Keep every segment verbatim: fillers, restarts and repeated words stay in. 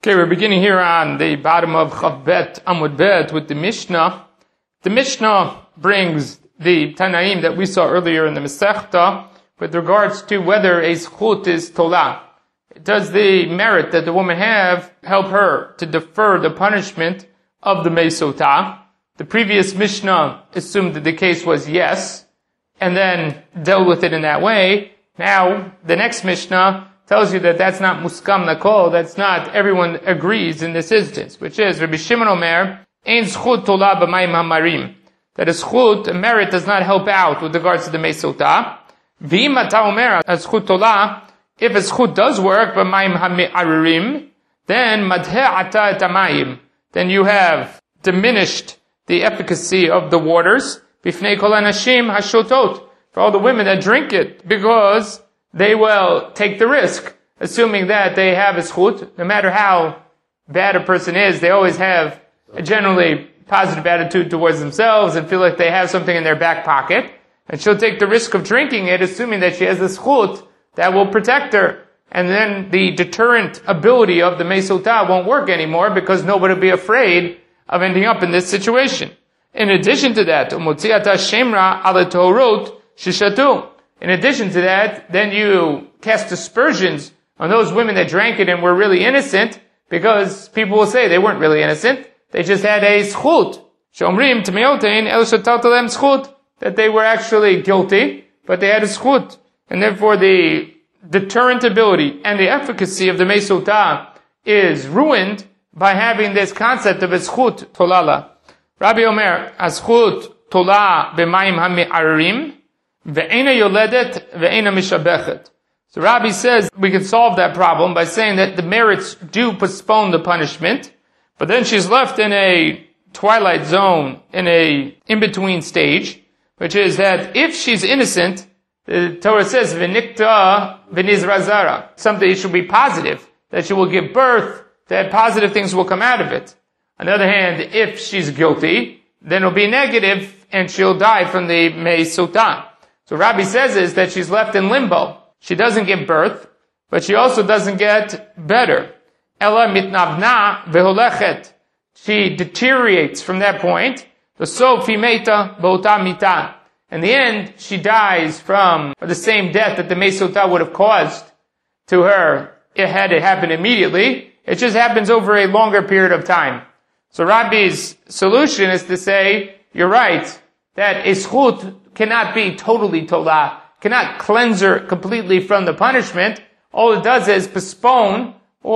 Okay, we're beginning here on the bottom of Chav Bet Amud Bet with the Mishnah. The Mishnah brings the Tanaim that we saw earlier in the Masechta with regards to whether a zchut is tolah. Does the merit that the woman have help her to defer the punishment of the Meisotah? The previous Mishnah assumed that the case was yes, and then dealt with it in that way. Now, the next Mishnah tells you that that's not muskam nakol, that's not everyone agrees in this instance, which is Rabbi Shimon Omer, ein zchut tolah b'mayim hamarim, that a zchut, a merit, does not help out with regards to the Meisotah. V'im ata omer, a zchut tolah, if a zchut does work b'mayim ha'aririm, then madhe ata et hamayim, then you have diminished the efficacy of the waters, b'fnei kol hanashim hashotot, for all the women that drink it, because they will take the risk, assuming that they have a zchut. No matter how bad a person is, they always have a generally positive attitude towards themselves and feel like they have something in their back pocket. And she'll take the risk of drinking it, assuming that she has a zchut that will protect her. And then the deterrent ability of the Meisotah won't work anymore because nobody will be afraid of ending up in this situation. In addition to that, umotziata shemra ala tohorot shishatu. In addition to that, then you cast aspersions on those women that drank it and were really innocent, because people will say they weren't really innocent. They just had a zchut. Shomrim tmeotein el shataltalem zchut, that they were actually guilty, but they had a zchut. And therefore the deterrent ability and the efficacy of the Meisotah is ruined by having this concept of a zchut tolala. Rabbi Omer, a zchut tolah b'mayim ha'me'arim, ve'ena yoledet ve'ena mishabechet. So Rabbi says we can solve that problem by saying that the merits do postpone the punishment, but then she's left in a twilight zone, in a in-between stage, which is that if she's innocent, the Torah says v'nikta v'nizrazara, something should be positive, that she will give birth, that positive things will come out of it. On the other hand, if she's guilty, then it'll be negative and she'll die from the Meisotah. So Rabbi says is that she's left in limbo. She doesn't give birth, but she also doesn't get better. Ella mitnavna veholechet. She deteriorates from that point. The sofi meita b'ota mita. In the end, she dies from the same death that the Meisotah would have caused to her had it happened immediately. It just happens over a longer period of time. So Rabbi's solution is to say, you're right, that a zchut cannot be totally tolah, cannot cleanse her completely from the punishment. All it does is postpone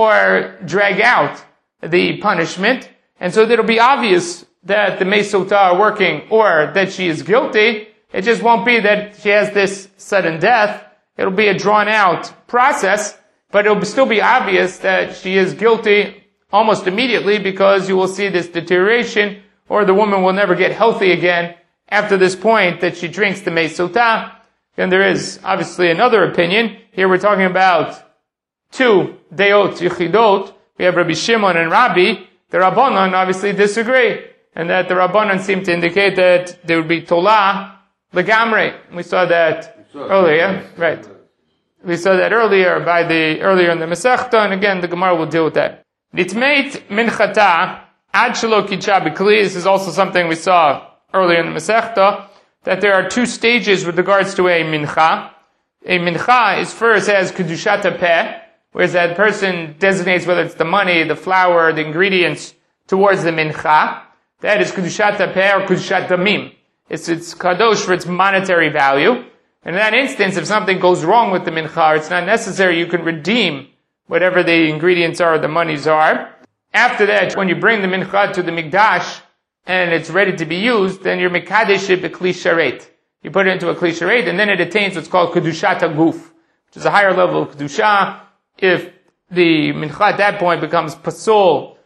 or drag out the punishment. And so it'll be obvious that the Meisotah are working or that she is guilty. It just won't be that she has this sudden death. It'll be a drawn out process, but it'll still be obvious that she is guilty almost immediately, because you will see this deterioration, or the woman will never get healthy again after this point that she drinks the Meisotah. And there is obviously another opinion. Here we're talking about two deot yichidot. We have Rabbi Shimon and Rabbi. The Rabbanon obviously disagree, and that the Rabbanon seem to indicate that there would be tolah legamre. We saw that we saw earlier, that. right? We saw that earlier by the earlier in the Masechta, and again the Gemara will deal with that. Nitmeit minchata ad shelo kitcha b'kli. This is also something we saw earlier in the Masechta, that there are two stages with regards to a mincha. A mincha is first as kedushat peh, whereas that person designates whether it's the money, the flour, the ingredients towards the mincha. That is kedushat peh or kedushat damim. It's, it's kadosh for its monetary value. And in that instance, if something goes wrong with the mincha, it's not necessary, you can redeem whatever the ingredients are, the monies are. After that, when you bring the mincha to the mikdash, and it's ready to be used, then you're mekadesh it b'kli sharet. You put it into a kli sharet, and then it attains what's called kedushat haguf, which is a higher level of kedusha. If the mincha at that point becomes pasul,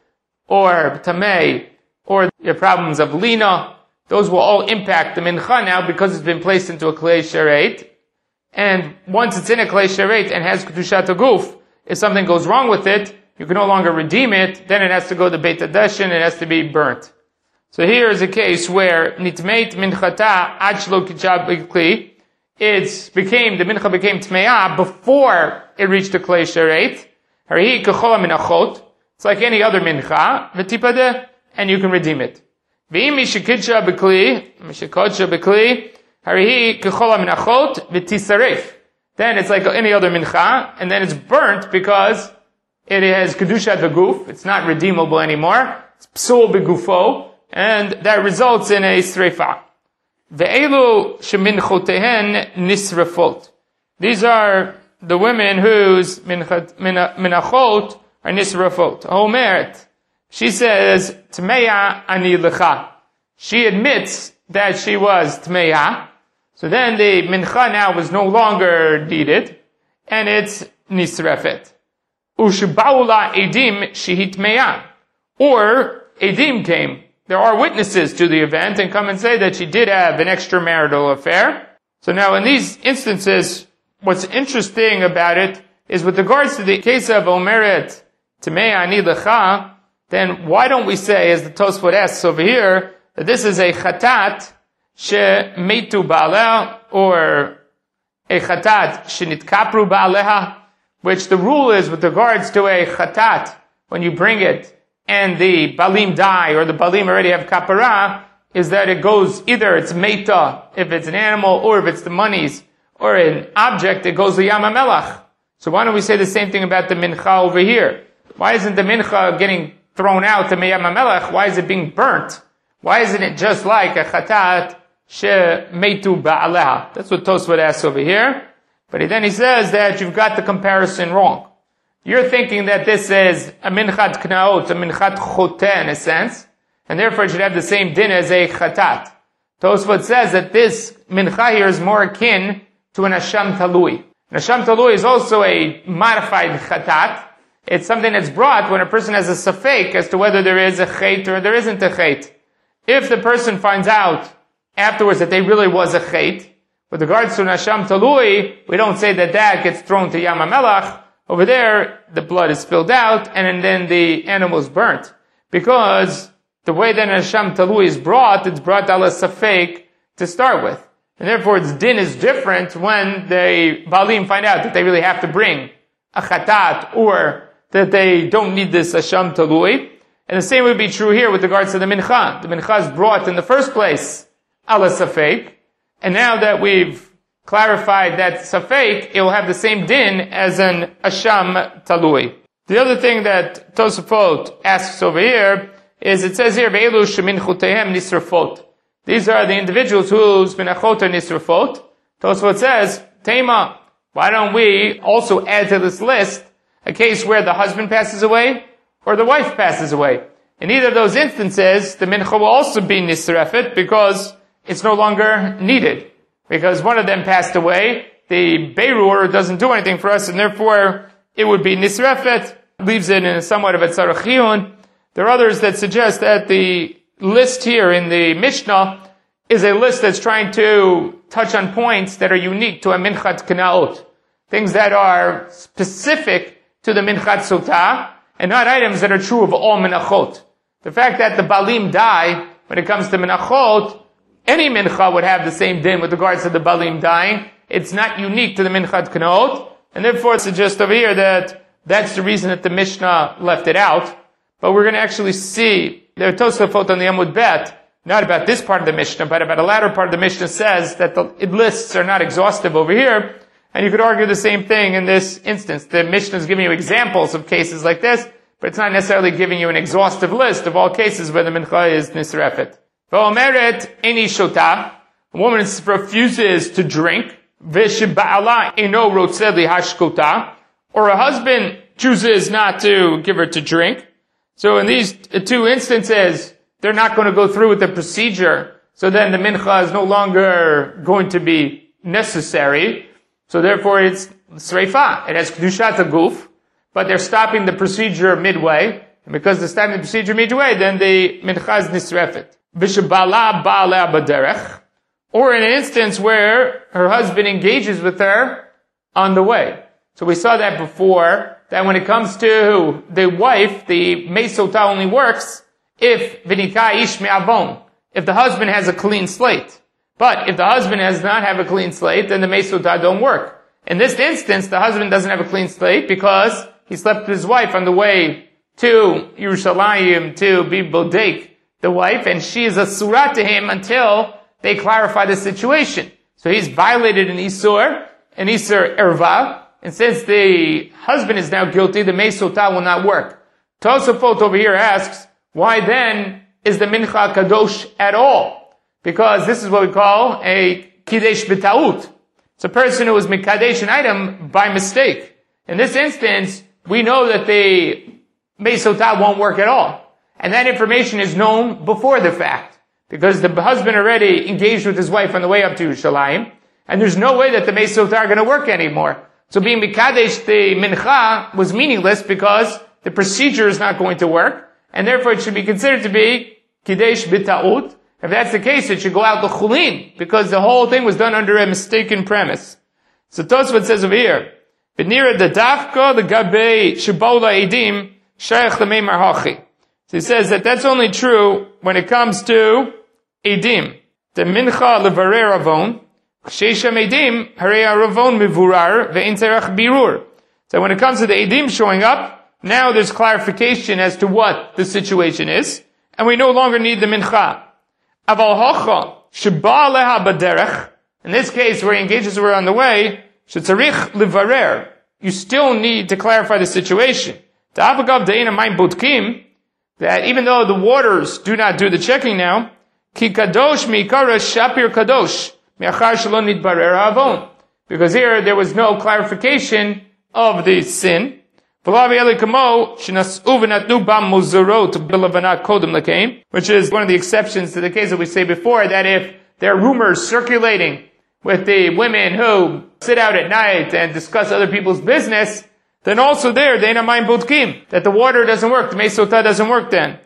or tamei, or your problems of lina, those will all impact the mincha now because it's been placed into a kli sharet. And once it's in a kli sharet and has kedushat haguf, if something goes wrong with it, you can no longer redeem it, then it has to go to Beit HaDashin, it has to be burnt. So here is a case where nitmeit minchata ad shelo kitcha b'kli, it became, the mincha became tmeah before it reached the klei sharet. Harihi kechol minachot, It's like any other mincha, v'tipadeh, and you can redeem it. V'im mishikidcha b'kli, mishikodsha b'kli, harihi k'chol ha'minachot v'tisaref. Then it's like any other mincha, and then it's burnt because it has kedushat v'guf. It's not redeemable anymore. It's psul b'gufo, and that results in a sreifa. Ve'elu sheminchotehen nisrefot. These are the women whose minachot are nisrefot. Homeret. She says, Tmeya ani lecha. She admits that she was Tmeya. So then the mincha now was no longer needed, and it's nisrefet. Ushbaula edim shehi Tmeya. Or edim came. There are witnesses to the event and come and say that she did have an extramarital affair. So now in these instances, what's interesting about it is with regards to the case of Omeret Tmei Ani Lecha, then why don't we say, as the Tosfot asks over here, that this is a chatat she meitu ba'aleha, or a chatat she nitkapru ba'aleha, which the rule is with regards to a chatat, when you bring it, and the balim die, or the balim already have kapara, is that it goes, either it's meita, if it's an animal, or if it's the monies, or an object, it goes to Yam HaMelach. So why don't we say the same thing about the mincha over here? Why isn't the mincha getting thrown out to Yam HaMelach? Why is it being burnt? Why isn't it just like a chatat she meitu ba'aleha? That's what Tosfot asks over here. But then he says that you've got the comparison wrong. You're thinking that this is a minchat knaot, a minchat choteh in a sense, and therefore it should have the same din as a chatat. Tosfot says that this mincha here is more akin to an asham talui. An asham talui is also a modified chatat. It's something that's brought when a person has a safek as to whether there is a chait or there isn't a chait. If the person finds out afterwards that there really was a chait, with regards to an asham talui, we don't say that that gets thrown to Yam HaMelach. Over there, the blood is spilled out, and then the animal is burnt. Because the way that an asham talui is brought, it's brought ala safek to start with. And therefore its din is different when the balim find out that they really have to bring a chatat, or that they don't need this asham talui. And the same would be true here with regards to the mincha. The mincha is brought in the first place ala safek, and now that we've clarified that safek, it will have the same din as an asham talui. The other thing that Tosafot asks over here is, it says here, Ve'elu sheminchotehem nisrafot. These are the individuals whose minachot are nisrafot. Tosafot says, Tema, why don't we also add to this list a case where the husband passes away or the wife passes away? In either of those instances, the mincha will also be nisrafet because it's no longer needed. Because one of them passed away, the Beirur doesn't do anything for us, and therefore it would be nisrafet, leaves it in somewhat of a tzarach chiyun. There are others that suggest that the list here in the Mishnah is a list that's trying to touch on points that are unique to a minchat knaot. Things that are specific to the minchat sotah, and not items that are true of all minachot. The fact that the balim die, when it comes to minachot, any mincha would have the same din with regards to the balim dying. It's not unique to the minchat knaot, and therefore it suggests over here that that's the reason that the Mishnah left it out. But we're going to actually see, there are Tosafot on the Amud Bet, not about this part of the Mishnah, but about a latter part of the Mishnah says that the lists are not exhaustive over here, and you could argue the same thing in this instance. The Mishnah is giving you examples of cases like this, but it's not necessarily giving you an exhaustive list of all cases where the mincha is nisrafet. V'omeret eni shota, a woman refuses to drink, v'sheba'ala eno rotzeh lihashkota, or a husband chooses not to give her to drink. So in these two instances, they're not going to go through with the procedure, so then the mincha is no longer going to be necessary. So therefore it's sreifa. It has kedushat aguf, but they're stopping the procedure midway. And because they're stopping the procedure midway, then the mincha is nisrefet. V'shebala ba'aleh b'derech, or in an instance where her husband engages with her on the way. So we saw that before, that when it comes to the wife, the meisota only works if v'nika ish me'avon, if the husband has a clean slate. But if the husband does not have a clean slate, then the meisota don't work. In this instance, the husband doesn't have a clean slate because he slept with his wife on the way to Yerushalayim to be bodek the wife, and she is a surah to him until they clarify the situation. So he's violated an isur, an isur erva, and since the husband is now guilty, the meisotah will not work. Tosafot over here asks, why then is the mincha kadosh at all? Because this is what we call a kidesh b'taut. It's a person who was mikadesh an item by mistake. In this instance, we know that the meisotah won't work at all. And that information is known before the fact. Because the husband already engaged with his wife on the way up to Yerushalayim. And there's no way that the meisotah are going to work anymore. So being mikadesh the mincha was meaningless because the procedure is not going to work. And therefore it should be considered to be kidesh b'taut. If that's the case, it should go out to chulin, because the whole thing was done under a mistaken premise. So Tosfot says over here, V'nira the dafka the gabe shibola edim shaykh l'meimar hachi. So he says that that's only true when it comes to edim. The mincha levarer avon, sheisham edim harei aravon mivurar ve'in tzarech birur. So when it comes to the edim showing up, now there's clarification as to what the situation is, and we no longer need the mincha. Aval hocha sheba leha baderech. In this case, where he engages her on the way, shetzarich levarer. You still need to clarify the situation. Ta'avagav de'ina mayim butkim, that even though the waters do not do the checking now, ki kadosh mi'ikara shapir kadosh me'achar shelo nitbarer ha'avon. Because here there was no clarification of the sin. Which is one of the exceptions to the case that we say before, that if there are rumors circulating with the women who sit out at night and discuss other people's business, then also there, that the water doesn't work, the meisotah doesn't work then.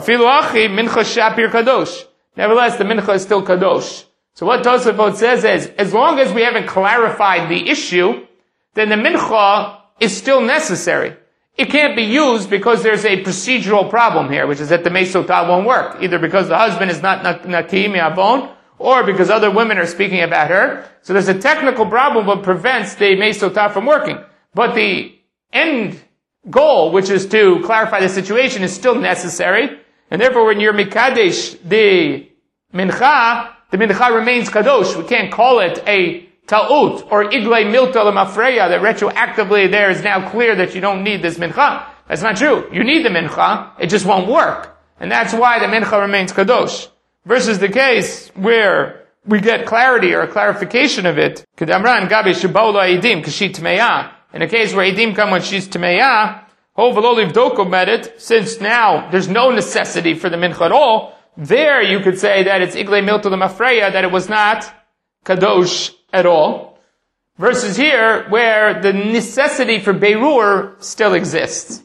Nevertheless, the mincha is still kadosh. So what Tosafot says is, as long as we haven't clarified the issue, then the mincha is still necessary. It can't be used because there's a procedural problem here, which is that the meisotah won't work, either because the husband is not naki mi'avon, or because other women are speaking about her. So there's a technical problem that prevents the meisotah from working. But the end goal, which is to clarify the situation, is still necessary. And therefore, when you're mikadesh the mincha, the mincha remains kadosh. We can't call it a ta'ut or iglay milta lemafreya, that retroactively there is now clear that you don't need this mincha. That's not true. You need the mincha, it just won't work. And that's why the mincha remains kadosh. Versus the case where we get clarity or a clarification of it. Kedamran gabe shibaula edim kashit tmeya. In a case where edim come when she's tmeya, hovaloliv doko met it, since now there's no necessity for the mincha at all, there you could say that it's iglay milta lemafreya, that it was not kadosh at all, versus here, where the necessity for Beirur still exists.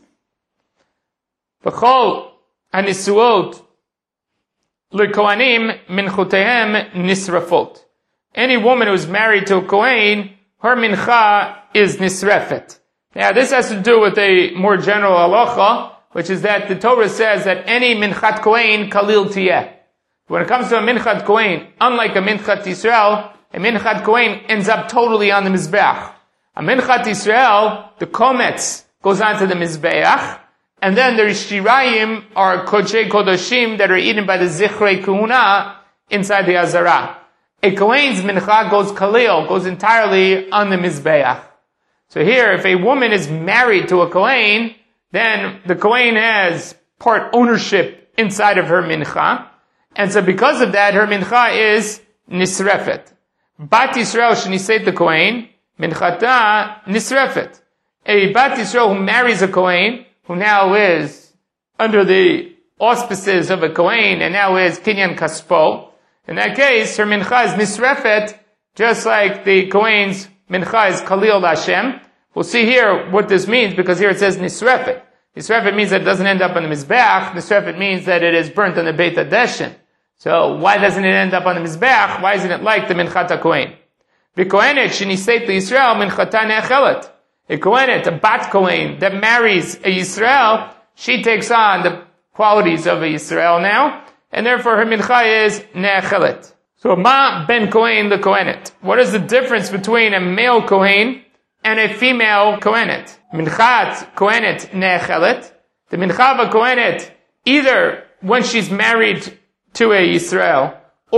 V'chol hanisuot l'kohanim minchotehem nisrafot. Any woman who is married to a Kohen, her mincha is nisrefet. Now this has to do with a more general halacha, which is that the Torah says that any minchat Kohen kalil tiyeh. When it comes to a minchat Kohen, unlike a minchat Yisrael, a minchat Kohen ends up totally on the Mizbeach. A minchat Yisrael, the kometz goes onto the Mizbeach, and then the shirayim are kodshei kodoshim that are eaten by the zichrei kuhuna inside the Azara. A Kohen's mincha goes kalil, goes entirely on the Mizbeach. So here, if a woman is married to a Kohen, then the Kohen has part ownership inside of her mincha, and so because of that, her mincha is nisrefet. Bat Yisrael sheniseit the Kohen, minchata nisrefet. A Bat Yisrael who marries a Kohen, who now is under the auspices of a Kohen, and now is kinyan kaspo, in that case, her mincha is nisrefet, just like the Kohen's mincha is kalil Hashem. We'll see here what this means, because here it says nisrefet. Nisrefet means that it doesn't end up on the Mizbeach. Nisrefet means that it is burnt on the Beit HaDeshen. So why doesn't it end up on the Mizbeach? Why isn't it like the Minchat HaKohen? V'kohenet sheniseit l'Yisrael minchata ne'echelet. A Kohenet, a Bat Kohen, that marries a Yisrael, she takes on the qualities of a Yisrael now, and therefore her mincha is ne'echelet. So ma ben Kohen the Kohenet. What is the difference between a male Kohen and a female Kohenet? Minchat Kohenet ne'echelet. The mincha v'kohenet, either when she's married to a Yisrael,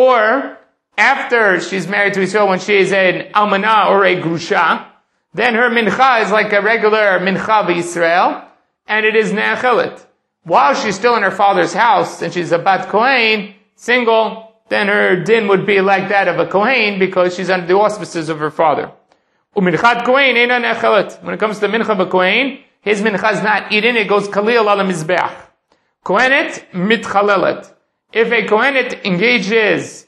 or after she's married to Yisrael when she is an almanah or a grusha, then her mincha is like a regular mincha v'Yisrael, and it is ne'achelet. While she's still in her father's house, and she's a bat kohen, single, then her din would be like that of a kohen, because she's under the auspices of her father. U'minchat kohen eina ne'achelet. When it comes to the mincha v'kohen, his mincha is not eaten, it goes kalil ala mizbeach. Kohenet mitchalelet. If a kohenet engages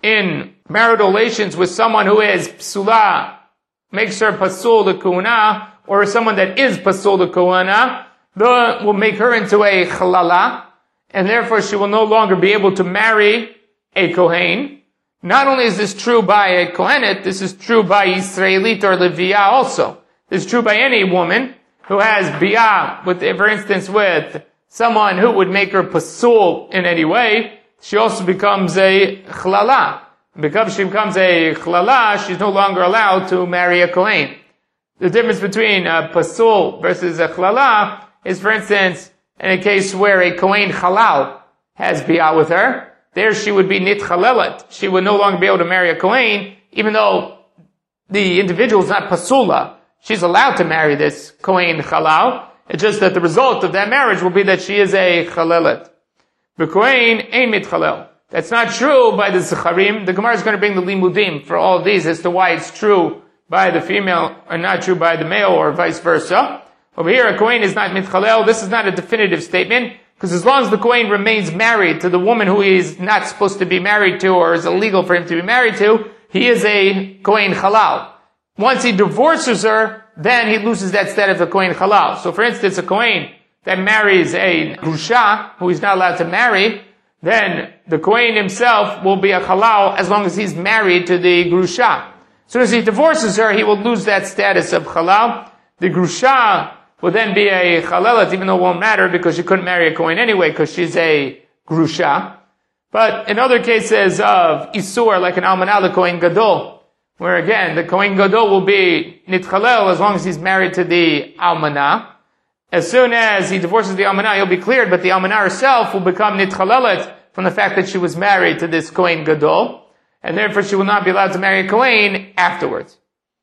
in marital relations with someone who is psula, makes her pasul the kuhuna, or someone that is pasul the kuhuna, will make her into a chalala, and therefore she will no longer be able to marry a kohen. Not only is this true by a kohenet, this is true by Yisraelit or Leviah also. This is true by any woman who has biyah, with, for instance, with someone who would make her pasul in any way. She also becomes a chalala. Because she becomes a chalala, she's no longer allowed to marry a kohen. The difference between a pasul versus a chalala is, for instance, in a case where a kohen halal has biyah with her, there she would be nitchalelet. She would no longer be able to marry a kohen, even though the individual is not pasula. She's allowed to marry this kohen halal. It's just that the result of that marriage will be that she is a chalelet. The kohen ain't mitchalel. That's not true by the Zecharim. The Gemara is going to bring the limudim for all of these as to why it's true by the female and not true by the male, or vice versa. Over here, a kohen is not mitchalel. This is not a definitive statement, because as long as the kohen remains married to the woman who he is not supposed to be married to, or is illegal for him to be married to, he is a kohen halal. Once he divorces her, then he loses that status of a kohen halal. So for instance, a kohen that marries a grusha, who he's not allowed to marry, then the kohen himself will be a halal as long as he's married to the grusha. As soon as he divorces her, he will lose that status of halal. The grusha will then be a chalelet, even though it won't matter because she couldn't marry a kohen anyway because she's a grusha. But in other cases of isur, like an almanah, the kohen gadol, where again, the kohen gadol will be nitchalel as long as he's married to the almanah. As soon as he divorces the almanah, he'll be cleared, but the almanah herself will become nitchalelet from the fact that she was married to this kohen gadol, and therefore she will not be allowed to marry a kohen afterwards.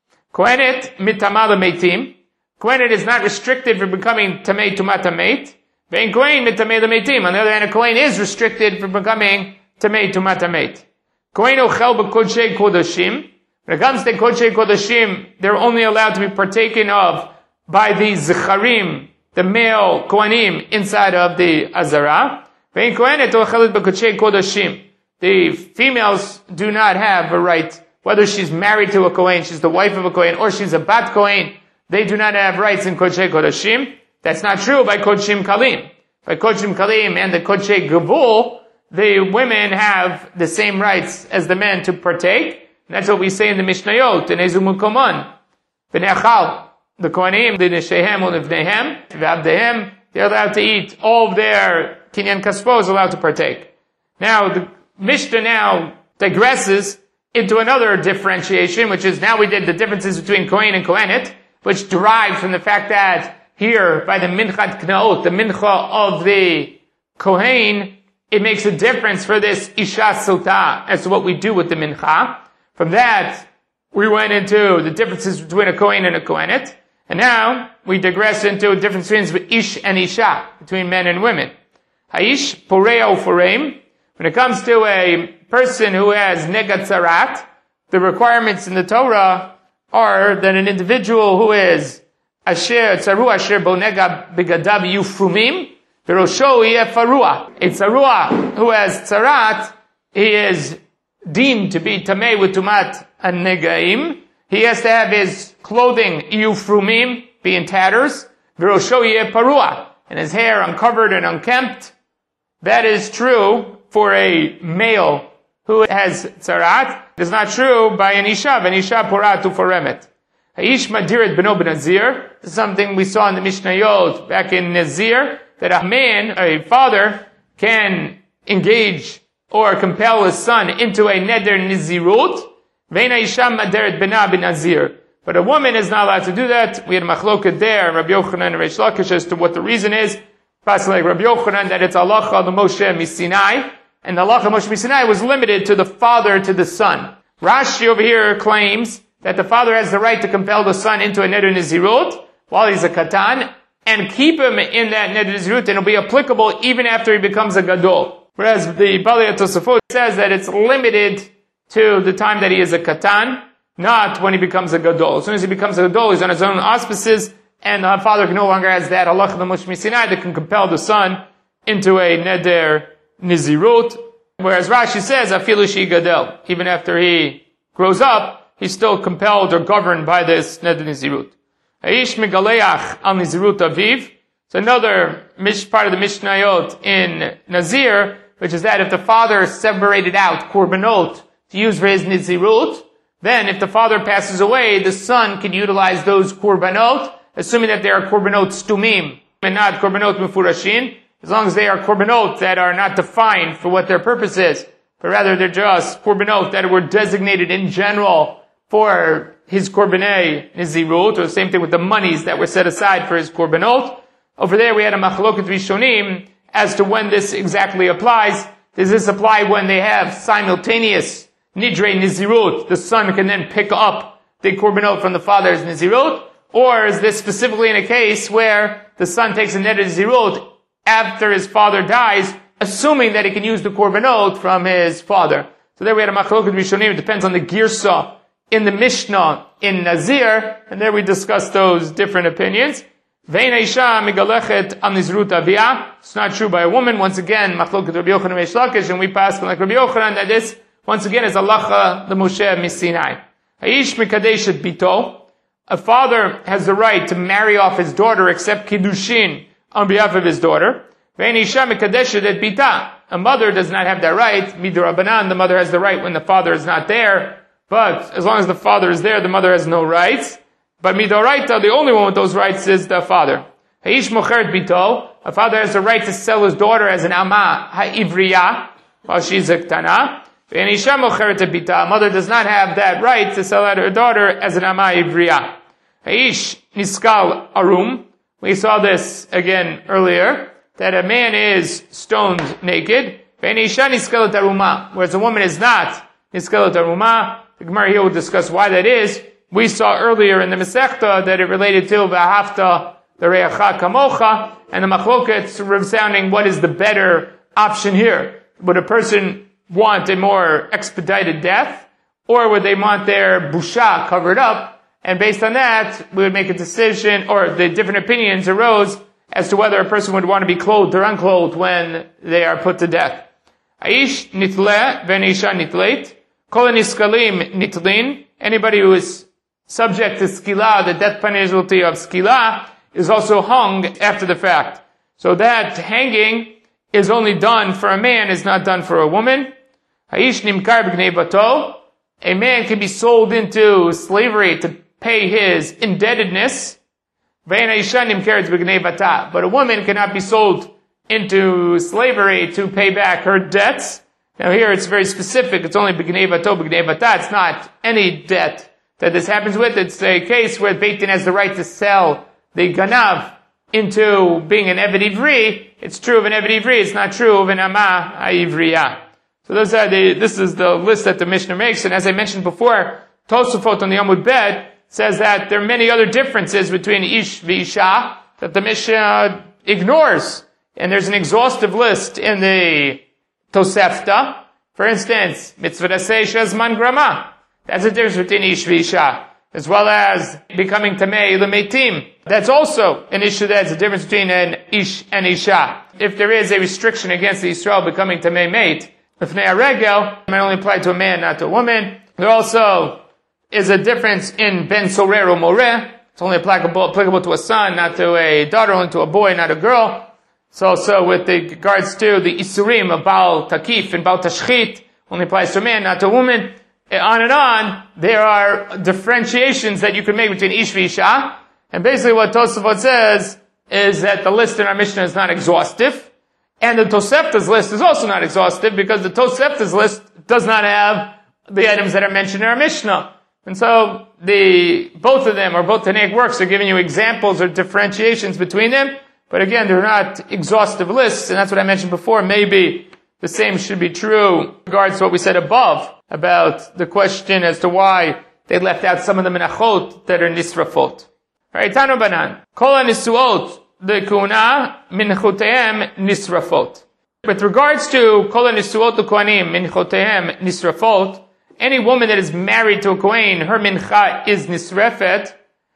Kohenet mitamah meitim. Kohenet is not restricted for becoming tamei tumat tameit. Vein kohen mitamei meitim. On the other hand, a kohen is restricted for becoming tamei tumat tameit. Kohen ochel b'kodshei kodashim. When it comes to kodshei kodashim, they're only allowed to be partaken of by the zecharim, the male kohanim inside of the azara. Vein kohenet ochelet b'kodshei kodashim. The females do not have a right, whether she's married to a kohen, she's the wife of a kohen, or she's a bat kohen. They do not have rights in Kodshei Kodashim. That's not true by Kodshim Kalim. By Kodshim Kalim and the Kodshei Gevul, the women have the same rights as the men to partake. And that's what we say in the Mishnayot, in Ezu Mukomon. V'ne'achal, the Kohanim, the Neshehem, Ulivnehem, V'abdehem, they're allowed to eat. All of their Kinyan Kaspo is allowed to partake. Now, the Mishnah now digresses into another differentiation, which is now we did the differences between Kohen and Kohenet, which derives from the fact that here, by the Minchat Knaot, the Mincha of the Kohen, it makes a difference for this Isha Sota as to what we do with the Mincha. From that, we went into the differences between a Kohen and a Kohenet, and now we digress into differences between Ish and Isha, between men and women. Haish, Poreo Foreim, when it comes to a person who has Negat Zarat, the requirements in the Torah are that an individual who is asher tzaru asher bonega begadav yufrumim v'rosho yeh farua. A tzarua who has tzarat, he is deemed to be tamei with tumat and negaim. He has to have his clothing yufrumim, be in tatters, v'rosho yeh parua, and his hair uncovered and unkempt. That is true for a male who has tzarat. It's not true by an isha. An isha poratu foremet. Haish madiret beno b'nazir. This is something we saw in the Mishnayot back in Nazir, that a man, a father, can engage or compel his son into a neder nizirut. Veina isha madiret bena b'nazir. But a woman is not allowed to do that. We had machloket there, Rabbi Yochanan and Reish Lakish, as to what the reason is. Pas like Rabbi Yochanan that it's halacha the Moshe Misinai, and the halacha Moshe Misinai was limited to the father to the son. Rashi over here claims that the father has the right to compel the son into a neder nizirut while he's a katan, and keep him in that neder nizirut, and it'll be applicable even after he becomes a gadol. Whereas the Balei Tosafot says that it's limited to the time that he is a katan, not when he becomes a gadol. As soon as he becomes a gadol, he's on his own auspices, and the father no longer has that halacha the Moshe Misinai that can compel the son into a neder nizirut. Whereas Rashi says, afilu shi gadol, even after he grows up, he's still compelled or governed by this neder nizirut. Aish megaleach al nizirut aviv. It's another part of the Mishnayot in Nazir, which is that if the father separated out korbanot to use for his nizirut, then if the father passes away, the son can utilize those korbanot, assuming that they are korbanot stumim and not korbanot mefurashin, as long as they are korbanot that are not defined for what their purpose is, but rather they're just korbanot that were designated in general for his korbanei nizirut, or the same thing with the monies that were set aside for his korbanot. Over there we had a machloket rishonim as to when this exactly applies. Does this apply when they have simultaneous nidre nizirut? The son can then pick up the korbanot from the father's nizirut, or is this specifically in a case where the son takes a neder nizirut after his father dies, assuming that he can use the korbanot from his father? So there we had a machloket rishonim. It depends on the girsa in the Mishnah in Nazir, and there we discussed those different opinions. It's not true by a woman. Once again, machloket Rabbi Yochanan Reish Lakish, and we pass like Rabbi Yochanan that this, once again, is halacha the Moshe Misinai. Haish mikadeshet bito. A father has the right to marry off his daughter except kiddushin on behalf of his daughter. Ve'enisha mikadeshet et bita. A mother does not have that right. Midrabanan, the mother has the right when the father is not there. But as long as the father is there, the mother has no rights. But midoraita, the only one with those rights is the father. Haish mocheret bito. A father has the right to sell his daughter as an ama ha'ivriya while she's a ktana. Ve'enisha mocheret bita. A mother does not have that right to sell out her daughter as an ama ha'ivriya. Haish niskal arum. We saw this again earlier, that a man is stoned naked. Ve'enisha niskalat aruma. Whereas a woman is not niskalat aruma. The Gemara here will discuss why that is. We saw earlier in the Masechta that it related to v'ahavta l'reacha kamocha, and the machlokets resounding what is the better option here. Would a person want a more expedited death, or would they want their busha covered up? And based on that, we would make a decision, or the different opinions arose as to whether a person would want to be clothed or unclothed when they are put to death. Aish nitle v'neisha nitleit. Kol niskalim nitlin. Anybody who is subject to skila, the death penalty of skila, is also hung after the fact. So that hanging is only done for a man, is not done for a woman. Haish nimkar b'gnei bato. A man can be sold into slavery to pay his indebtedness. But a woman cannot be sold into slavery to pay back her debts. Now here it's very specific. It's only b'gnei bato, b'gnei bata. It's not any debt that this happens with. It's a case where Beit Din has the right to sell the ganav into being an Eved Ivri. It's true of an Eved Ivri. It's not true of an Ama Ivriya. So those are the, this is the list that the Mishnah makes. And as I mentioned before, Tosafot on the Amud Bed says that there are many other differences between Ish v'Isha that the Mishnah ignores. And there's an exhaustive list in the Tosefta. For instance, Mitzvah Aseh Shezman Grama. That's the difference between Ish v'Isha. As well as becoming Tamei L'Meitim. That's also an issue that's a difference between an Ish and Isha. If there is a restriction against the Yisrael becoming Tamei Meit, Lefnei HaRegel, it might only apply to a man, not to a woman. There also is a difference in Ben Sorer or Moreh. It's only applicable, applicable to a son, not to a daughter, only to a boy, not a girl. So also with regards to the Isurim of Baal Takif and Baal Tashchit, only applies to a man, not to a woman. On and on, there are differentiations that you can make between Ish v'Isha. And basically what Tosafot says is that the list in our Mishnah is not exhaustive. And the Tosefta's list is also not exhaustive because the Tosefta's list does not have the items that are mentioned in our Mishnah. And so the, both of them, or both Tanaic works, are giving you examples or differentiations between them. But again, they're not exhaustive lists, and that's what I mentioned before. Maybe the same should be true in regards to what we said above about the question as to why they left out some of the menachot that are nisrafot. Right, Tanu Banan. Kol nisuot lekuna minchotehem nisrafot. With regards to kol nisuot lekohanim minchotehem nisrafot, any woman that is married to a kohen, her mincha is nisrefet.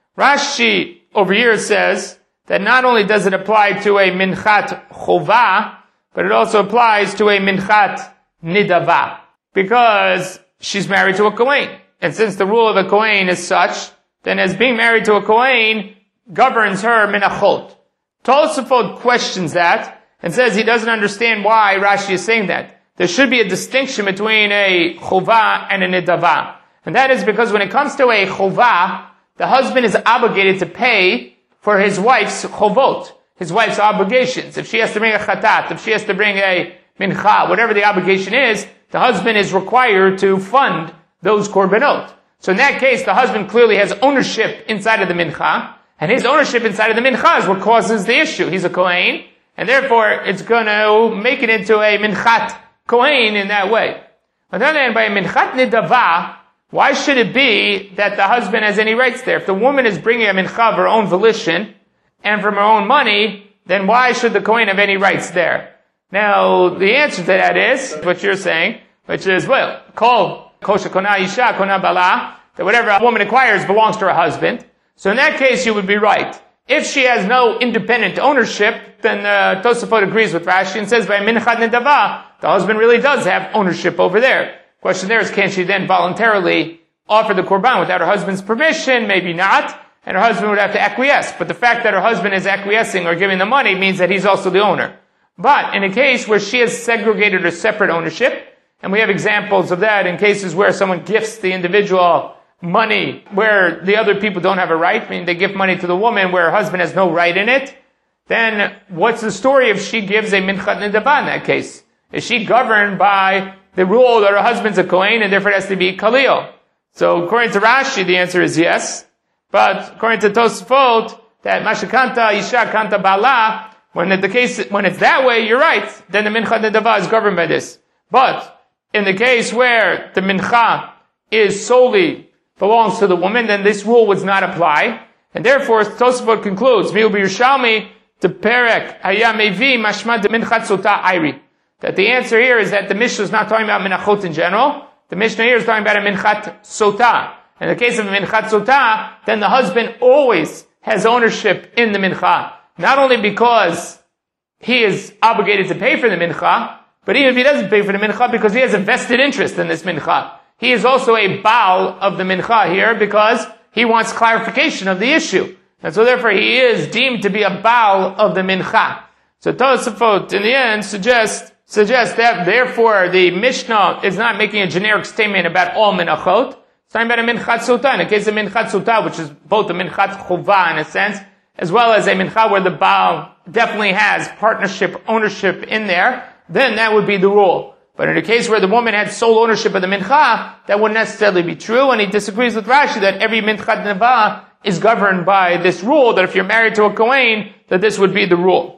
Rashi over here says that not only does it apply to a minchat chova, but it also applies to a minchat nidava, because she's married to a kohen. And since the rule of a kohen is such, then as being married to a kohen governs her minachot. Tosafot questions that and says he doesn't understand why Rashi is saying that. There should be a distinction between a chova and a nidava. And that is because when it comes to a chova, the husband is obligated to pay for his wife's chovot, his wife's obligations. If she has to bring a chatat, if she has to bring a mincha, whatever the obligation is, the husband is required to fund those korbanot. So in that case, the husband clearly has ownership inside of the mincha, and his ownership inside of the mincha is what causes the issue. He's a kohen, and therefore it's going to make it into a minchat kohen in that way. On the other hand, by a minchat nidava, why should it be that the husband has any rights there? If the woman is bringing a mincha of her own volition and from her own money, then why should the kohen have any rights there? Now, the answer to that is what you're saying, which is, well, kol kosha kona isha kona bala, that whatever a woman acquires belongs to her husband. So in that case, you would be right. If she has no independent ownership, then uh, Tosafot agrees with Rashi and says by minchat nidava, the husband really does have ownership over there. Question there is, can she then voluntarily offer the korban without her husband's permission? Maybe not. And her husband would have to acquiesce. But the fact that her husband is acquiescing or giving the money means that he's also the owner. But in a case where she has segregated her separate ownership, and we have examples of that in cases where someone gifts the individual money where the other people don't have a right, meaning they give money to the woman where her husband has no right in it, then what's the story if she gives a minchat nidava in that case? Is she governed by the rule that her husband's a kohen and therefore it has to be kalil? So according to Rashi, the answer is yes. But according to Tosafot, that mashakanta isha kanta bala, when the case, when it's that way, you're right. Then the minchat nidava is governed by this. But in the case where the mincha is solely belongs to the woman, then this rule would not apply. And therefore, Tosafot concludes, Mi'u b'Yerushalmi, to Perek Hayamevi Mashma de Minchat Sota Airi. That the answer here is that the Mishnah is not talking about minachot in general. The Mishnah here is talking about a minchat sota. In the case of a minchat sota, then the husband always has ownership in the mincha. Not only because he is obligated to pay for the mincha, but even if he doesn't pay for the mincha, because he has a vested interest in this mincha. He is also a baal of the mincha here because he wants clarification of the issue. And so therefore he is deemed to be a baal of the mincha. So Tosafot in the end suggests, suggests that therefore the Mishnah is not making a generic statement about all minachot. It's talking about a minchat sota. In the case of minchat sota, which is both a minchat chova in a sense, as well as a mincha where the baal definitely has partnership, ownership in there, then that would be the rule. But in a case where the woman had sole ownership of the mincha, that wouldn't necessarily be true, and he disagrees with Rashi that every minchat nidava is governed by this rule, that if you're married to a kohen, that this would be the rule.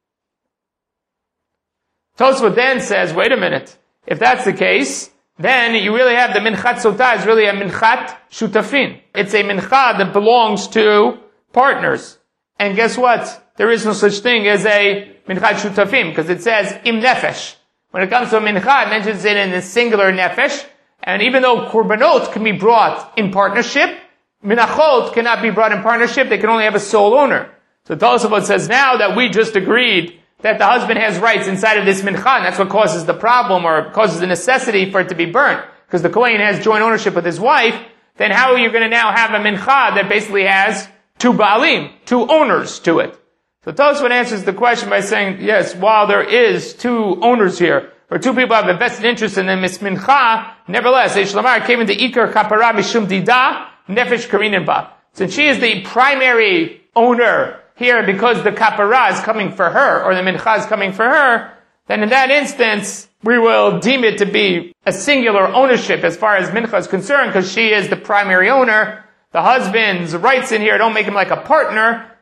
Tosfot then says, wait a minute, if that's the case, then you really have the minchat sota is really a minchat shutafin. It's a mincha that belongs to partners. And guess what? There is no such thing as a minchat shutafim, because it says im nefesh. When it comes to a mincha, it mentions it in the singular nefesh, and even though korbanot can be brought in partnership, minachot cannot be brought in partnership, they can only have a sole owner. So Tosafot says now that we just agreed that the husband has rights inside of this mincha, and that's what causes the problem, or causes the necessity for it to be burnt, because the kohen has joint ownership with his wife, then how are you going to now have a mincha that basically has two baalim, two owners to it? So Tosafot answers the question by saying, yes, while there is two owners here, or two people have a vested interest in the mincha, nevertheless, Eish Lamar came into Iker Kapara Mishum Dida, Nefesh Karinin Ba. Since she is the primary owner here because the kapara is coming for her, or the mincha is coming for her, then in that instance, we will deem it to be a singular ownership as far as mincha is concerned, because she is the primary owner. The husband's rights in here don't make him like a partner,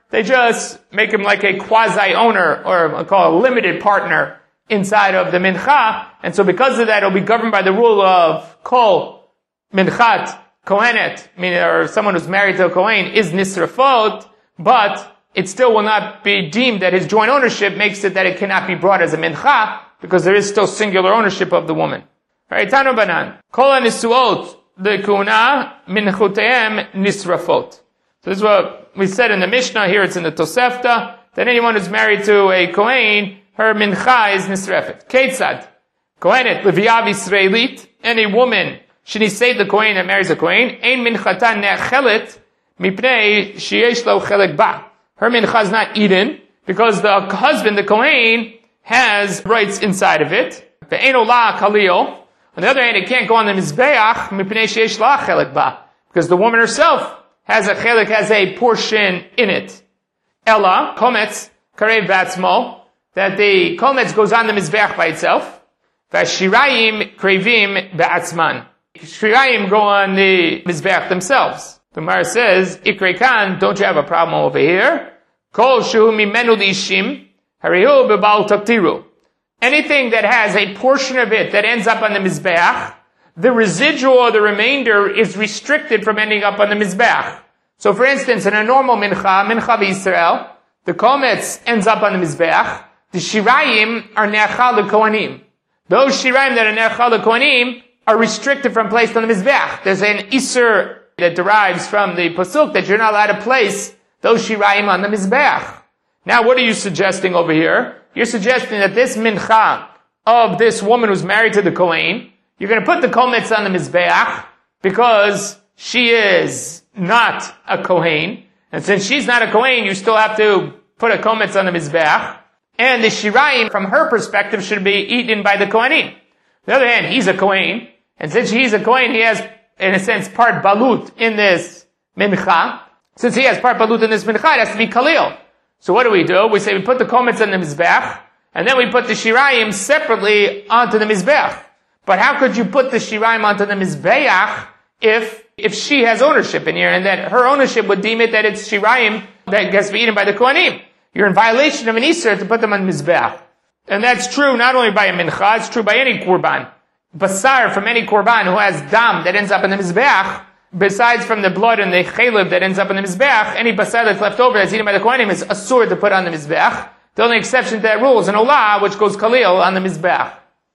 they just make him like a quasi-owner, or I'll call a limited partner inside of the mincha. And so because of that, it'll be governed by the rule of kol minchat kohenet, meaning, or someone who's married to a kohen is nisrafot, but it still will not be deemed that his joint ownership makes it that it cannot be brought as a mincha, because there is still singular ownership of the woman. Right? Tanu banan. Kol nisuot lekuna minchuteim nisrafot. So this is what we said in the Mishnah. Here it's in the Tosefta, that anyone who's married to a kohen, her mincha is nisrefet. Ketzad. Kohenet leviav Israelit. Any woman, shini say the kohen that marries a kohen, ein minchatan ne'chelet mipnei sheyesh lo chelek ba. Her mincha is not eaten, because the husband, the kohen, has rights inside of it. Ve'ein olah kalil. On the other hand, it can't go on the mizbeach, mipnei sheyesh la chelek ba, because the woman herself has a chelek, has a portion in it. Ella, kometz, karev batzmo, that the kometz goes on the mizbeach by itself. V'shirayim krevim ba'atzman. Shirayim go on the mizbeach themselves. The Gemara says, Ikrei kan, don't you have a problem over here? Kol shu mimenu lishim, harihu bebal taktiru. Anything that has a portion of it that ends up on the mizbeach, the residual or the remainder is restricted from ending up on the mizbeach. So for instance, in a normal mincha, mincha b'Yisrael, the kometz ends up on the mizbeach, the shirayim are ne'achal l'kohanim. Those shirayim that are ne'achal l'kohanim are restricted from placed on the mizbeach. There's an iser that derives from the pasuk that you're not allowed to place those shirayim on the mizbeach. Now what are you suggesting over here? You're suggesting that this mincha of this woman who's married to the kohen, you're going to put the kometz on the mizbeach because she is not a kohen, and since she's not a kohen, you still have to put a kometz on the mizbeach, and the shirayim from her perspective should be eaten by the kohanim. On the other hand, he's a kohen, and since he's a kohen, he has, in a sense, part balut in this mincha. Since he has part balut in this mincha, it has to be kalil. So what do we do? We say we put the kometz on the mizbech, and then we put the shirayim separately onto the mizbech. But how could you put the shirayim onto the mizbeach if if she has ownership in here, and that her ownership would deem it that it's shirayim that gets to be eaten by the kohanim? You're in violation of an iser to put them on mizbech. And that's true not only by a mincha, it's true by any kurban. Basar from any korban who has dam that ends up in the mizbeach, besides from the blood and the chaylev that ends up in the mizbeach, any basar that's left over that's eaten by the kohanim is asur to put on the mizbeach. The only exception to that rule is an olah, which goes kalil on the mizbeach.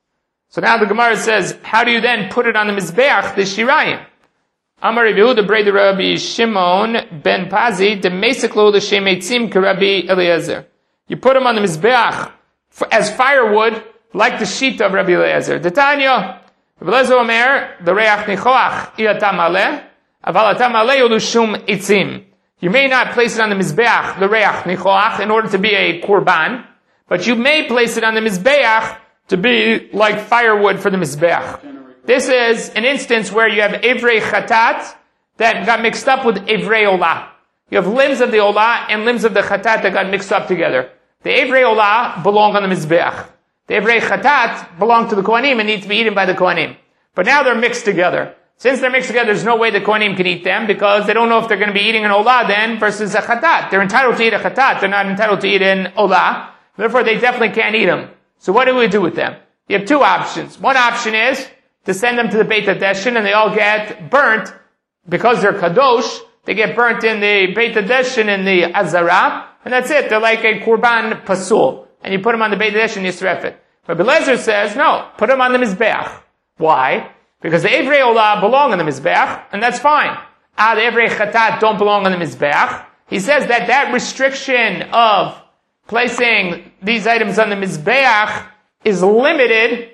So now the Gemara says, how do you then put it on the mizbeach, the shirayim? Amar Rabbi Yehuda Brei Rabbi Shimon ben Pazi de Mesiklo the Shemetzim Rabbi Eliezer. You put them on the mizbeach as firewood, like the sheet of Rabbi Eliezer. The Tanya, Rabbi Eliezer Omer, the reach nichoach iatam aleh, aval atam aleh yolushum itzim. You may not place it on the mizbeach, the reach nichoach, in order to be a korban, but you may place it on the mizbeach to be like firewood for the mizbeach. This is an instance where you have evrei chatat that got mixed up with evrei olah. You have limbs of the olah and limbs of the chatat that got mixed up together. The evrei olah belong on the mizbeach. The evrei chatat belong to the kohanim and need to be eaten by the kohanim. But now they're mixed together. Since they're mixed together, there's no way the kohanim can eat them because they don't know if they're going to be eating an olah then versus a chatat. They're entitled to eat a chatat. They're not entitled to eat an olah. Therefore, they definitely can't eat them. So what do we do with them? You have two options. One option is to send them to the Beit HaDeshin and they all get burnt because they're kadosh. They get burnt in the Beit HaDeshin in the Azara, and that's it. They're like a kurban pasul. And you put them on the Beit HaDeshin Yisrefet. But Rabbi Eliezer says, no, put them on the Mizbeach. Why? Because the Evrei Olah belong on the Mizbeach, and that's fine. Ah, the Evrei Chatat don't belong on the Mizbeach. He says that that restriction of placing these items on the Mizbeach is limited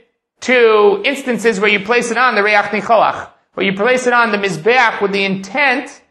to instances where you place it on the Reach Nichoach, where you place it on the Mizbeach with the intent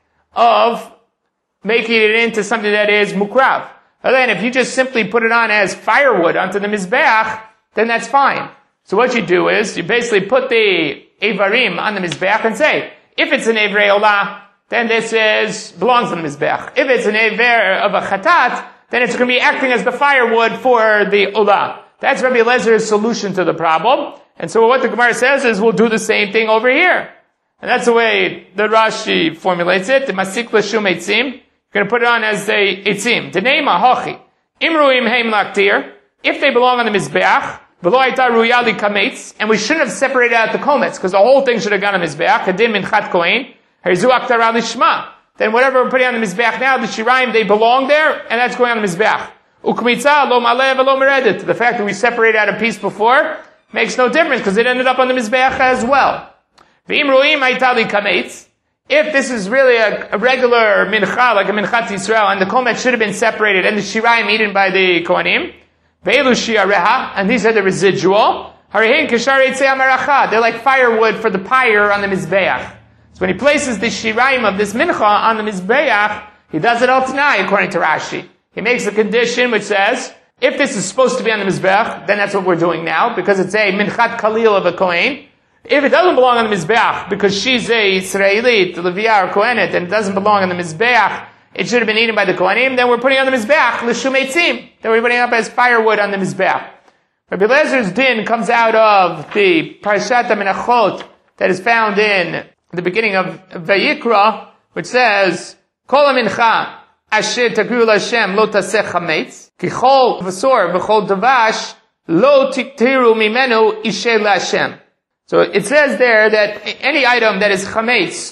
of making it into something that is mukrav. And then if you just simply put it on as firewood onto the Mizbeach, then that's fine. So what you do is, you basically put the Evarim on the Mizbeach and say, if it's an Evrei Olah, then this is, belongs on the Mizbeach. If it's an Ever of a Chatat, then it's going to be acting as the firewood for the Olah. That's Rabbi Eliezer solution to the problem. And so what the Gemara says is, we'll do the same thing over here. And that's the way the Rashi formulates it. The Masik L'Shum Eitzim. You're going to put it on as a etzim. Denema hochi. Imruim heim laktir. If they belong on the mizbeach, v'lo hayta ruya li kametz, and we shouldn't have separated out the kometz, because the whole thing should have gone on the mizbeach. Hadin minchat kohen. Herzu aktar lishma. Then whatever we're putting on the mizbeach now, the shirayim, they belong there, and that's going on the mizbeach. Ukmitza lo maleh v'lo meredet. The fact that we separated out a piece before makes no difference, because it ended up on the mizbeach as well. V'imruim hayta li kametz. If this is really a, a regular mincha, like a minchat Yisrael, and the kometz should have been separated, and the shirayim eaten by the kohanim, ve'elu shiareha, and these are the residual, harihin kisharei tzei amaracha. They're like firewood for the pyre on the mizbeach. So when he places the shirayim of this mincha on the mizbeach, he does it al tanai, according to Rashi. He makes a condition which says, if this is supposed to be on the mizbeach, then that's what we're doing now, because it's a minchat kalil of a kohen. If it doesn't belong on the mizbeach, because she's a Yisraelit, Leviah or Kohenet, and it doesn't belong on the mizbeach, it should have been eaten by the Kohanim, then we're putting on the mizbeach, l'shum eitzim. Then we're putting it up as firewood on the mizbeach. Rabbi Elazar's din comes out of the Parshat HaMenachot that is found in the beginning of Vayikra, which says, Kol ha-mincha asher takriu l'Hashem lo taseh chametz, ki chol v'sor v'chol davash lo tiktiru mimenu ishe l'Hashem. So it says there that any item that is chametz,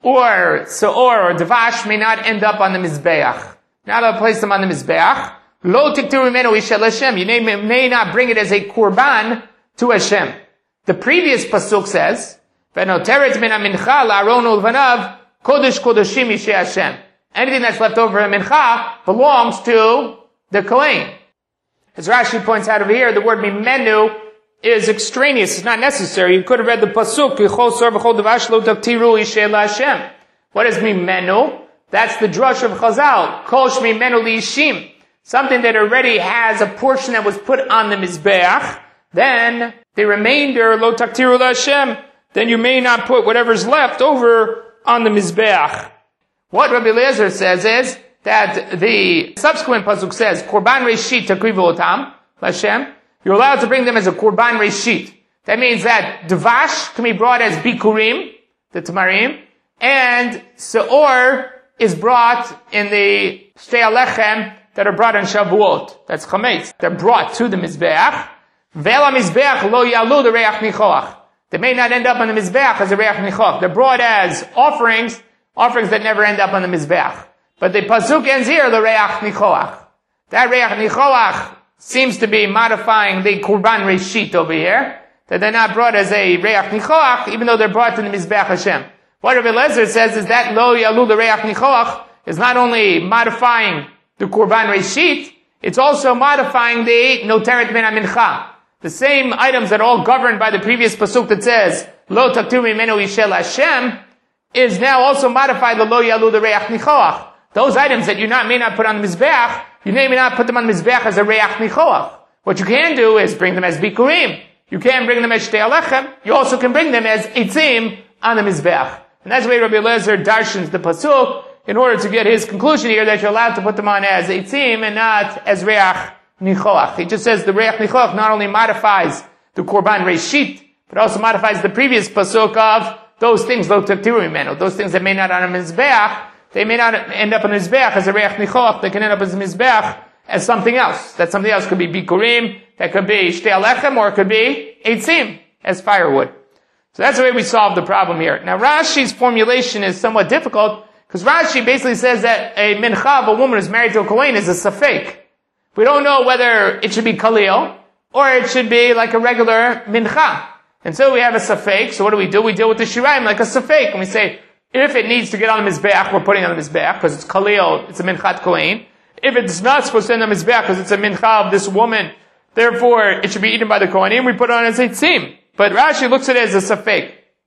or seor, or davash may not end up on the mizbeach. Not allowed to place them on the mizbeach. Lo tiktiru mimenu ishe l'Hashem. You may, may not bring it as a korban to Hashem. The previous pasuk says, V'noteret min ha-mincha la'aron ulvanav kodesh kodeshim ishe Hashem. Anything that's left over in mincha belongs to the kohen. As Rashi points out over here, the word mimenu is extraneous. It's not necessary. You could have read the pasuk, V'chol sor v'chol devash lo taktiru ishe l'Hashem. What is mimenu? That's the drush of Chazal. Kol shmimenu li'ishim. Something that already has a portion that was put on the mizbeach. Then the remainder, lo taktiru l'Hashem. Then you may not put whatever's left over on the mizbeach. What Rabbi Eliezer says is that the subsequent pasuk says, Korban Reshit takrivu otam l'Hashem. You're allowed to bring them as a Korban Reshit. That means that Dvash can be brought as Bikurim, the Tamarim, and Seor is brought in the Shtei Alechem that are brought on Shavuot. That's Chametz. They're brought to the Mizbeach. Ve'el HaMizbeach lo yalu the Reach Nichoach. They may not end up on the Mizbeach as a Reach Nichoach. They're brought as offerings, offerings that never end up on the Mizbeach. But the Pasuk ends here, the Reach Nichoach. That Reach Nichoach seems to be modifying the Korban Reshit over here, that they're not brought as a Reach Nichoach, even though they're brought to the Mizbeach Hashem. What Rabbi Eliezer says is that Lo Yalu the Reach Nichoach is not only modifying the Korban Reshit, it's also modifying the Noteret Min HaMincha. The same items that are all governed by the previous pasuk that says Lo Taktu Mimenu Yishel Hashem is now also modified the Lo Yalu the Reach Nichoach. Those items that you not, may not put on the Mizbeach, you may not put them on the Mizbeach as a Reach Nichoach. What you can do is bring them as Bikurim. You can bring them as Shtei Alechem. You also can bring them as Eitzim on the Mizbeach. And that's the way Rabbi Eliezer darshans the pasuk in order to get his conclusion here that you're allowed to put them on as Eitzim and not as Reach Nichoach. He just says the Reach Nichoach not only modifies the Korban Reshit, but also modifies the previous pasuk of those things, Lo Taktiru Mimenu, those things that may not on a Mizbeach, they may not end up on the Mizbeach as a Reach Nichoach, they can end up as a Mizbeach as something else. That something else could be Bikurim, that could be Shtei Alechem, or it could be Eitzim, as firewood. So that's the way we solve the problem here. Now Rashi's formulation is somewhat difficult, because Rashi basically says that a mincha of a woman who's married to a Kohen is a safek. We don't know whether it should be kalil, or it should be like a regular mincha. And so we have a safek, so what do we do? We deal with the shirayim like a safek, and we say, if it needs to get on the mizbeach, we're putting it on the mizbeach, because it's kalil, it's a minchat Kohen. If it's not supposed to end on the mizbeach, because it's a mincha of this woman, therefore it should be eaten by the Kohanim, we put it on as eitzim. But Rashi looks at it as a safek.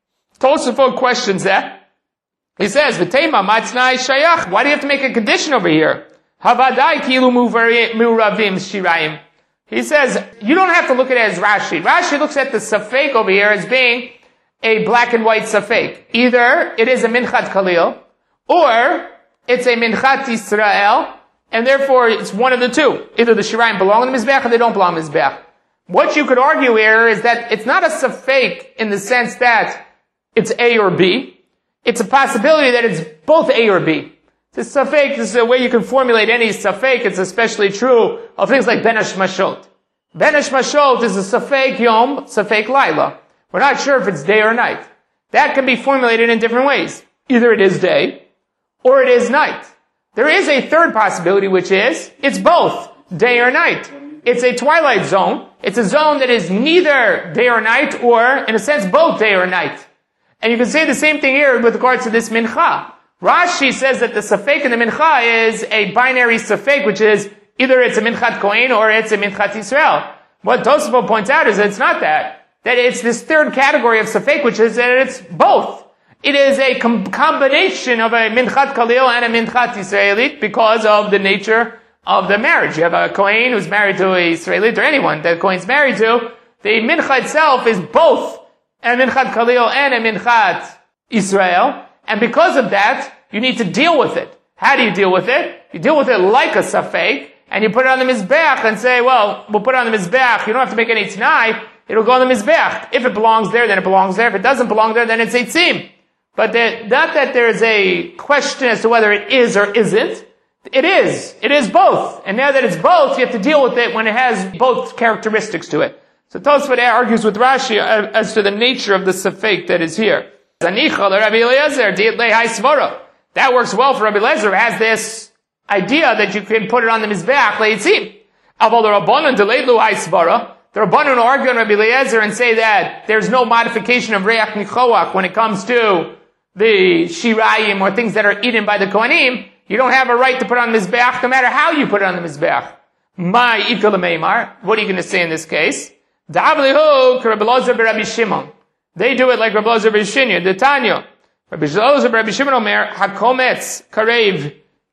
Tosafot questions that. He says, V'teima matznai shayach. Why do you have to make a condition over here? Havadai kilu muravim shirayim. He says, you don't have to look at it as Rashi. Rashi looks at the safek over here as being a black and white safek. Either it is a minchat kalil, or it's a minchat Yisrael, and therefore it's one of the two. Either the shirayim belong in the mizbeach or they don't belong in the mizbeach. What you could argue here is that it's not a safek in the sense that it's A or B. It's a possibility that it's both A or B. The safek is a way you can formulate any safek. It's especially true of things like ben hashmashot. Ben hashmashot is a safek yom, safek laila. We're not sure if it's day or night. That can be formulated in different ways. Either it is day, or it is night. There is a third possibility, which is, it's both, day or night. It's a twilight zone. It's a zone that is neither day or night, or, in a sense, both day or night. And you can say the same thing here with regards to this mincha. Rashi says that the safek in the mincha is a binary safek, which is either it's a minchat kohen or it's a minchat Yisrael. What Tosafot points out is that it's not that. That it's this third category of safek, which is that it's both. It is a com- combination of a minchat kalil and a minchat Yisraelit because of the nature of the marriage. You have a kohen who's married to a Yisraelit, or anyone that kohen's married to. The mincha itself is both a minchat kalil and a minchat Israel. And because of that, you need to deal with it. How do you deal with it? You deal with it like a safek, and you put it on the mizbeach and say, well, we'll put it on the mizbeach. You don't have to make any t'nai. It'll go on the mizbeach. If it belongs there, then it belongs there. If it doesn't belong there, then it's a tzim. But there, not that there's a question as to whether it is or isn't. It is. It is both. And now that it's both, you have to deal with it when it has both characteristics to it. So Tosfot argues with Rashi as to the nature of the safek that is here. That works well for Rabbi Eliezer, who has this idea that you can put it on the mizbeach leitzim. Aval the Rabbanon deleilu haisvara. The Rabbanon argue on Rabbi Eliezer and say that there's no modification of reach nichoach when it comes to the shirayim or things that are eaten by the kohanim. You don't have a right to put it on the mizbeach no matter how you put it on the mizbeach. My ikal meimar. What are you going to say in this case? Da'avlihu Rabbi Eliezer b'Rabbi Shimon. They do it like Rabbi Eliezer b'Shimon. The Tanya. Rabbi Eliezer b'Rabbi Shimon omer hakometz karev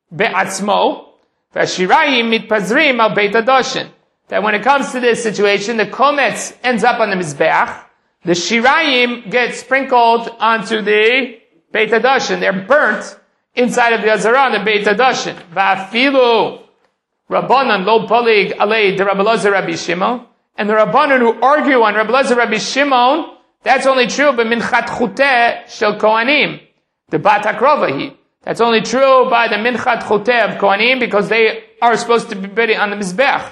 be'atzmo v'ashirayim mitpazrim al beit hadashin. That when it comes to this situation, the kometz ends up on the mizbeach. The shirayim get sprinkled onto the beit hadashin. They're burnt inside of the azara, the beit hadashin. Va'afilu Rabbanan lo polig alei de Rabbi Eliezer Rabbi Shimon. And the Rabbanan who argue on Rabbi Eliezer Rabbi Shimon, that's only true by minchat chuteh shel kohanim, the bat hakrovahi. That's only true by the minchat chuteh of kohanim because they are supposed to be bidding on the mizbech.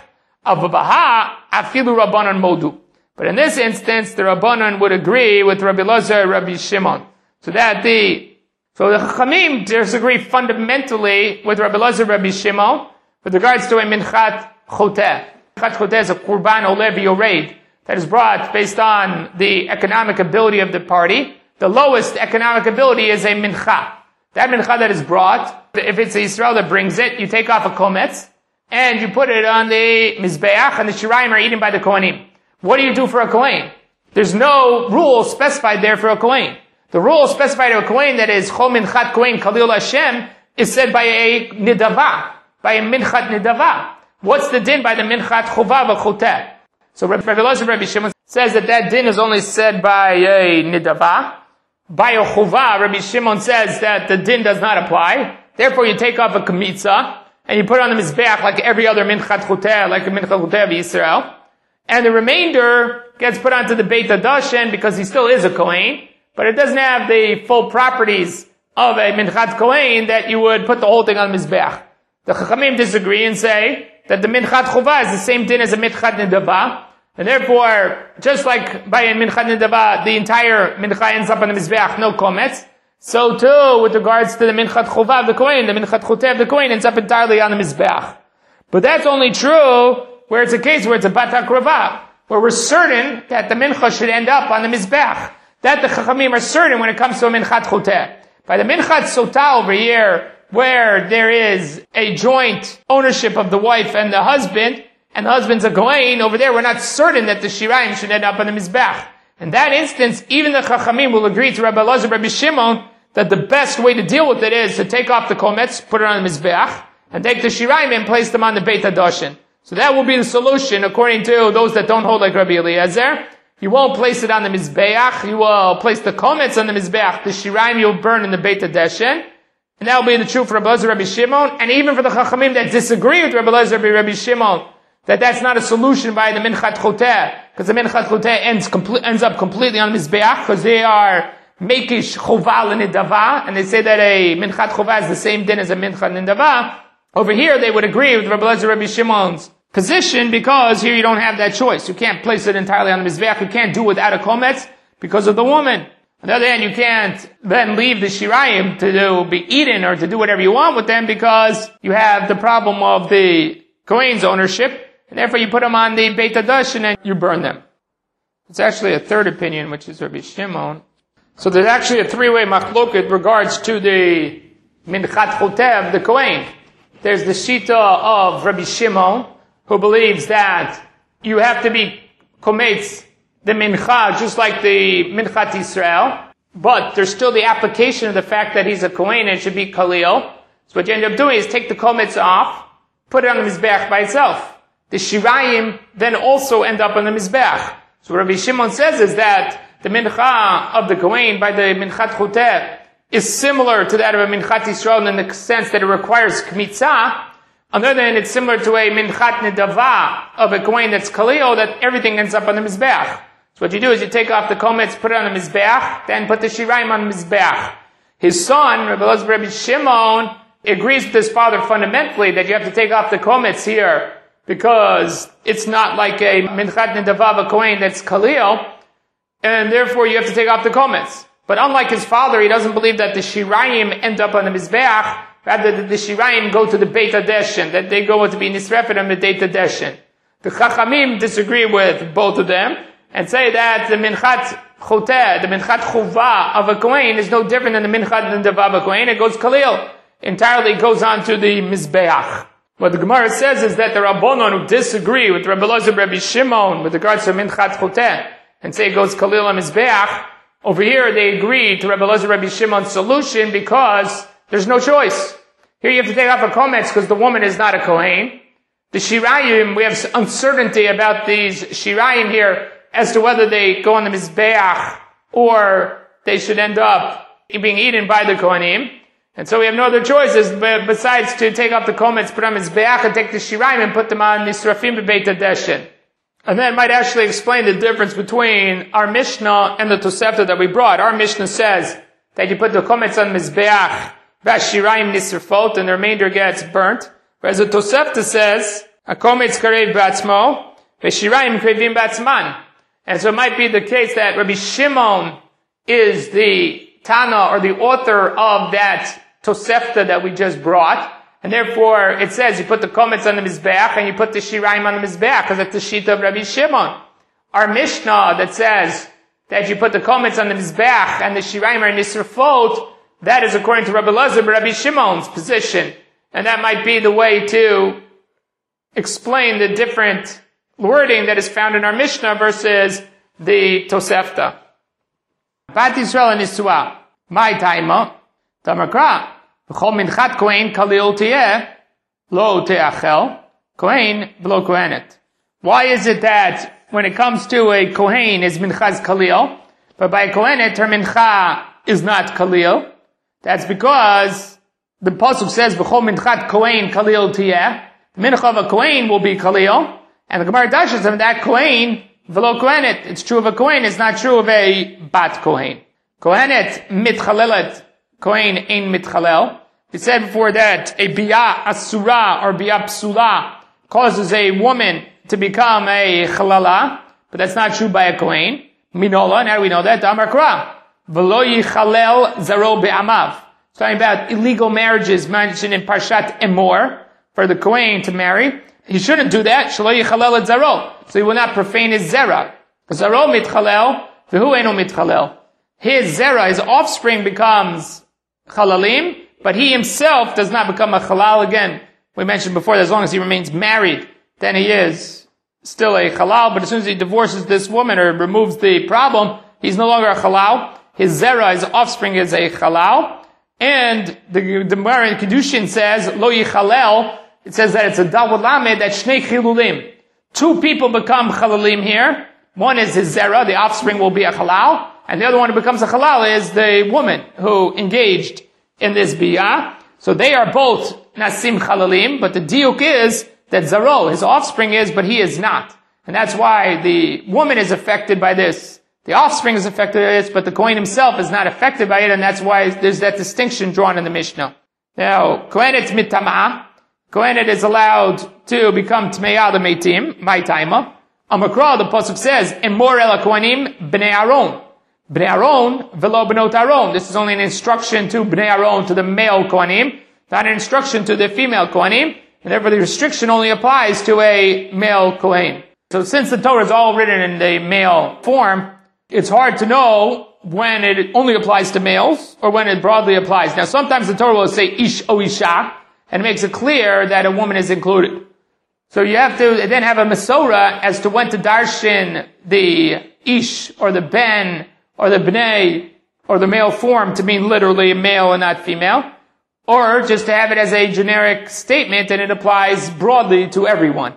Avabaha afilu Rabbanan modu. But in this instance, the Rabbanan would agree with Rabbi Eliezer Rabbi Shimon. So that the so the Chachamim disagree fundamentally with Rabbi Eliezer Rabbi Shimon with regards to a minchat chuteh. Minchat chuteh is a kurban olev yored that is brought based on the economic ability of the party. The lowest economic ability is a mincha. That mincha that is brought, if it's a Yisrael that brings it, you take off a kometz, and you put it on the mizbeach, and the shirayim are eaten by the kohanim. What do you do for a kohen? There's no rule specified there for a kohen. The rule specified for a kohen that is chol minchat kohen kalil Hashem is said by a nidava, by a minchat nidava. What's the din by the minchat chuvav v'chuteh? So Rabbi Eliezer Rabbi Shimon says that that din is only said by a nidava. By a chuvah, Rabbi Shimon says that the din does not apply. Therefore, you take off a kamitza and you put it on the mizbeach like every other minchat chuteh, like the minchat chuteh of Yisrael. And the remainder gets put onto the beit hadashin because he still is a kohen, but it doesn't have the full properties of a minchat kohen that you would put the whole thing on the mizbeach. The chachamim disagree and say that the minchat chuvah is the same din as a minchat nidava, and therefore, just like by a minchat nidava, the entire mincha ends up on the mizbeach, no kometz, so too, with regards to the minchat chuvah of the kohen, the minchat chuteh of the kohen ends up entirely on the mizbeach. But that's only true where it's a case where it's a bat hakrava, where we're certain that the mincha should end up on the mizbeach. That the chachamim are certain when it comes to a minchat chuteh. By the minchat sotah over here, where there is a joint ownership of the wife and the husband, and the husband's a kohen, over there we're not certain that the shirayim should end up on the mizbeach. In that instance, even the chachamim will agree to Rabbi Eliezer Rabbi Shimon that the best way to deal with it is to take off the kometz, put it on the mizbeach, and take the shirayim and place them on the beit hadashin. So that will be the solution according to those that don't hold like Rabbi Eliezer. You won't place it on the mizbeach, you will place the kometz on the mizbeach, the shirayim you'll burn in the beit hadashin. And that will be the truth for Rabbi Eliezer Rabbi Shimon, and even for the chachamim that disagree with Rabbi Eliezer Rabbi Shimon, that that's not a solution by the minchat chuteh, because the minchat chuteh ends, complete, ends up completely on the mizbeach, because they are Mekish Choval Nidava, and they say that a Minchat Choval is the same din as a Minchat Nidava. Over here, they would agree with Rabbi Elazar Rabbi Shimon's position, because here you don't have that choice. You can't place it entirely on the Mizbeach. You can't do without a kometz because of the woman. On the other hand, you can't then leave the Shirayim to do, be eaten or to do whatever you want with them, because you have the problem of the Kohen's ownership, and therefore you put them on the Beit HaDash and then you burn them. It's actually a third opinion, which is Rabbi Shimon. So there's actually a three-way machloket regards to the Minchat Chotev, the Kohen. There's the Shita of Rabbi Shimon, who believes that you have to be kometz the mincha, just like the Minchat Yisrael, but there's still the application of the fact that he's a Kohen and should be Kalil. So what you end up doing is take the kometz off, put it on the Mizbeach by itself. The Shirayim then also end up on the Mizbeach. So what Rabbi Shimon says is that the mincha of the Kohen by the Minchat Chotev is similar to that of a Minchat Yisrael in the sense that it requires Kmitzah. On the other hand, it's similar to a Minchat Nedava of a Kohen that's Kalil, that everything ends up on the Mizbeach. So what you do is you take off the kometz, put it on the Mizbeach, then put the Shirayim on the Mizbeach. His son, Rabbi Elazar Rabbi Shimon, agrees with his father fundamentally that you have to take off the kometz here, because it's not like a Minchat Nedava of a Kohen that's Kalil, and therefore you have to take off the kometz. But unlike his father, he doesn't believe that the Shirayim end up on the Mizbeach, rather that the Shirayim go to the Beit HaDeshen, that they go to be Nisrefet on the Beit HaDeshen. The Chachamim disagree with both of them, and say that the Minchat Choteh, the Minchat Chuvah of a Kohen is no different than the Minchat Nedava of a Kohen. It goes Kalil. Entirely goes on to the Mizbeach. What the Gemara says is that the Rabbonon who disagree with Rabbi Elazar Rabbi Shimon with regards to Minchat Choteh, and say it goes Kalil on Mizbeach, over here they agree to Rabbi Elazar Rabbi Shimon's solution because there's no choice. Here you have to take off a kometz because the woman is not a Kohen. The Shirayim, we have uncertainty about these Shirayim here as to whether they go on the Mizbeach or they should end up being eaten by the Kohanim. And so we have no other choices besides to take off the kometz, put on Mizbeach, and take the Shirayim and put them on Nisrafim B'Beit HaDeshen. And that might actually explain the difference between our Mishnah and the Tosefta that we brought. Our Mishnah says that you put the kometz on Mizbeach, Vashirayim Nisrafot, and the remainder gets burnt. Whereas the Tosefta says, a kometz karev b'atzmo, Vashirayim krevim b'atzman. And so it might be the case that Rabbi Shimon is the Tana or the author of that Tosefta that we just brought. And therefore it says you put the kometz on the Mizbeach and you put the Shirayim on the Mizbeach because that's the sheet of Rabbi Shimon. Our Mishnah that says that you put the kometz on the Mizbeach and the Shirayim are Nisrafot, that is according to Rabbi Elazar, Rabbi Shimon's position. And that might be the way to explain the different wording that is found in our Mishnah versus the Tosefta. Bat Yisrael Nisua, my taima, Tamakra, V'chol minchat Kohen kalil tiyeh, lo te'achel, Kohen v'lo Kohenet. Why is it that when it comes to a Kohen is minchaz kalil, but by a Kohenet her mincha is not kalil? That's because the pasuk says V'chol minchat Kohen kalil tiyeh, the mincha of a Kohen will be kalil, and the Gemara dashes of that Kohen v'lo Kohenet. It's true of a Kohen, it's not true of a bat Kohen. Kohenet mitchalelet, Kohen ein mitchalel. We said before that a biyah asura or biyah psula causes a woman to become a chalala, but that's not true by a Kohen. Minola, and how do we know that? Amar Kra, v'lo yichalel zaro be'amav. It's talking about illegal marriages mentioned in Parshat Emor for the Kohen to marry. He shouldn't do that. Shelo yichalel et zaro. So he will not profane his zera. Zaro mitchalel, v'hu eno mitchalel. His zera, his offspring becomes chalalim, but he himself does not become a halal again. We mentioned before that as long as he remains married, then he is still a halal, but as soon as he divorces this woman or removes the problem, he's no longer a halal. His zera, his offspring, is a halal. And the Gemara in Kedushin says, lo yichalel, it says that it's a Daled Lamed, that shnei chilulim. Two people become chalalim here. One is his zera, the offspring will be a halal, and the other one who becomes a halal is the woman who engaged in this biyah. So they are both nasim chalalim, but the diuk is that zaro, his offspring is, but he is not. And that's why the woman is affected by this The offspring is affected by it, but the Kohen himself is not affected by it, and that's why there's that distinction drawn in the Mishnah. Now, Kohenet mitama, Kohenet is allowed to become Tmeya the Meitim, Maitaima. Amakra, the Pasuk says, and more el Kohanim b'nei Aaron. B'nei Aaron, velo b'not Aaron. This is only an instruction to b'nei Aaron, to the male Kohanim, not an instruction to the female Kohanim, and therefore the restriction only applies to a male Kohen. So since the Torah is all written in the male form, it's hard to know when it only applies to males or when it broadly applies. Now sometimes the Torah will say ish o isha, and it makes it clear that a woman is included. So you have to then have a Masorah as to when to darshan the ish or the ben or the bnei or the male form to mean literally male and not female, or just to have it as a generic statement and it applies broadly to everyone.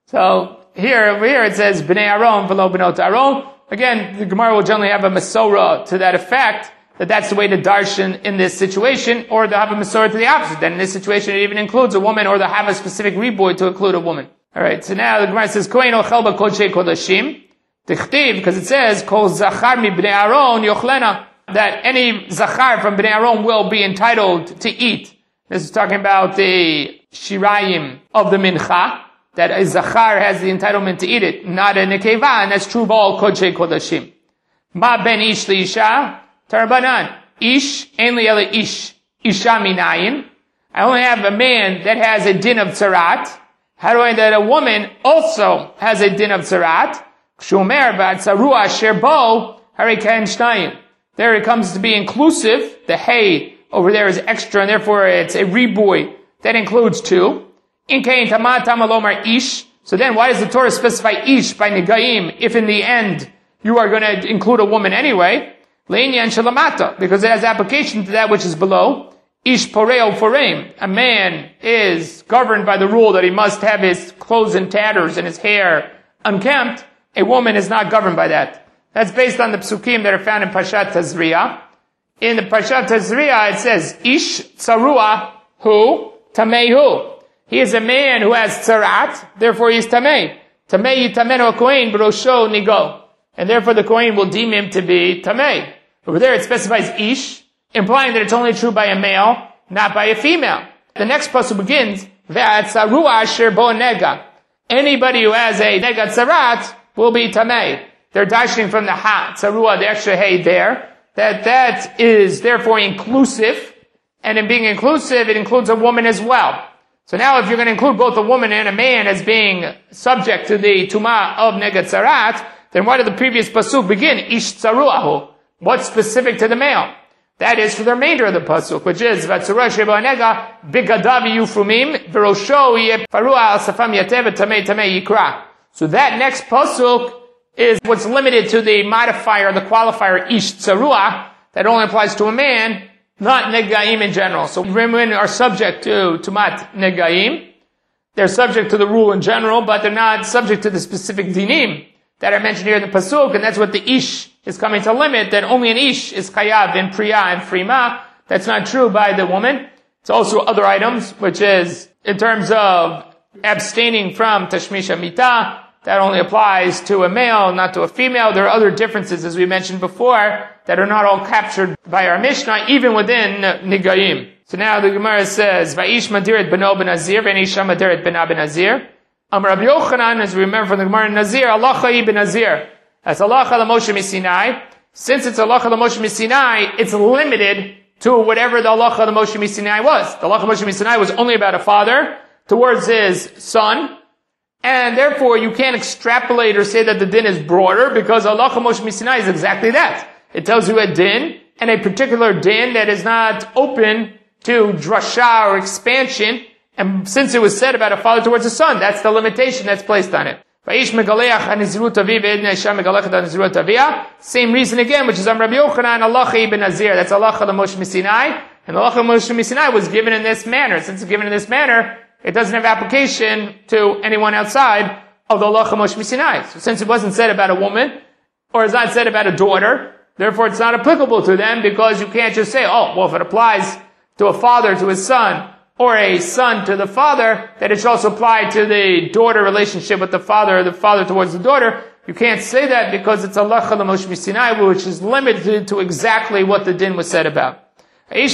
So here, over here it says bnei Aaron v'lo b'not Aaron. Again, the Gemara will generally have a Masorah to that effect, that that's the way to darshan in this situation, or to have a Masorah to the opposite. Then in this situation it even includes a woman, or to have a specific riboy to include a woman. Alright, so now the Gemara says, Kohen ochel b'kodshei kodashim, tichtiv, because it says, Kol zachar mi bnei Aaron yochlena, that any zachar from bnei Aaron will be entitled to eat. This is talking about the shirayim of the mincha, that a zachar has the entitlement to eat it, not a nekeva, and that's true of all kodshei kodashim. Ma ben ish li isha, tarbanan. Ish, ein li ele ish, isha minayin. I only have a man that has a din of tzarat. How do I know that a woman also has a din of tzarat? Kshumer v'atzarua sherbo harikan shnayim. There it comes to be inclusive. The hay over there is extra, and therefore it's a riboy that includes two. In kain tama tama lomar ish. So then why does the Torah specify ish by negaim if in the end you are going to include a woman anyway? Le'inyan shalamata, because it has application to that which is below. Ish poreo foreim. A man is governed by the rule that he must have his clothes in tatters and his hair unkempt. A woman is not governed by that. That's based on the psukim that are found in Parshat Tazria. In the Parshat Tazria it says, Ish tsarua hu tamehu. He is a man who has tzarat, therefore he is tamei. Tamei yitamenu kohen b'rosho nigo. And therefore the kohen will deem him to be tamei. Over there it specifies ish, implying that it's only true by a male, not by a female. The next pasuk begins, ve'atzarua asher bo nega. Anybody who has a nega tzarat will be tamei. They're dashing from the ha, tzarua, the extra hay there, that that is therefore inclusive, and in being inclusive it includes a woman as well. So now if you're going to include both a woman and a man as being subject to the tumah of nega tzarat, then why did the previous pasuk begin, ish tzaruahu? What's specific to the male? That is for the remainder of the pasuk, which is Vatzura sheba nega bigadav yufrumim v'rosho yeh parua al safam yatev tamei tamei yikra. So that next pasuk is what's limited to the modifier, the qualifier ish tzarua, that only applies to a man, not negaim in general. So women are subject to tumat negaim. They're subject to the rule in general, but they're not subject to the specific dinim that are mentioned here in the pasuk, and that's what the ish is coming to limit, that only an ish is chayav in priya and frima. That's not true by the woman. It's also other items, which is in terms of abstaining from tashmisha mita, that only applies to a male, not to a female. There are other differences, as we mentioned before, that are not all captured by our Mishnah, even within Nigaim. So now the Gemara says, Va'ish madiret beno benazir, v'nisha madiret bena benazir. Am Rabbi Yochanan, as we remember from the Gemara in Nazir, Alacha i benazir. That's Alacha l'Moshe Misinai. Since it's Alacha l'Moshe Misinai, it's limited to whatever the Alacha l'Moshe Misinai was. The Alacha l'Moshe Misinai was only about a father towards his son, and therefore you can't extrapolate or say that the din is broader, because Alacha Moshe Misinai is exactly that. It tells you a din, and a particular din that is not open to drasha or expansion, and since it was said about a father towards a son, that's the limitation that's placed on it. Same reason again, which is on Rabbi Yochanan, Alacha ibn Nazir. That's Alacha Moshe Misinai, and Alacha Moshe Misinai was given in this manner. Since it's given in this manner, it doesn't have application to anyone outside of the Alacha Moshe Misinai. So since it wasn't said about a woman, or it's not said about a daughter, therefore it's not applicable to them, because you can't just say, oh, well, if it applies to a father to his son, or a son to the father, that it should also apply to the daughter relationship with the father, or the father towards the daughter. You can't say that because it's halacha l'Moshe Sinai, which is limited to exactly what the din was said about. A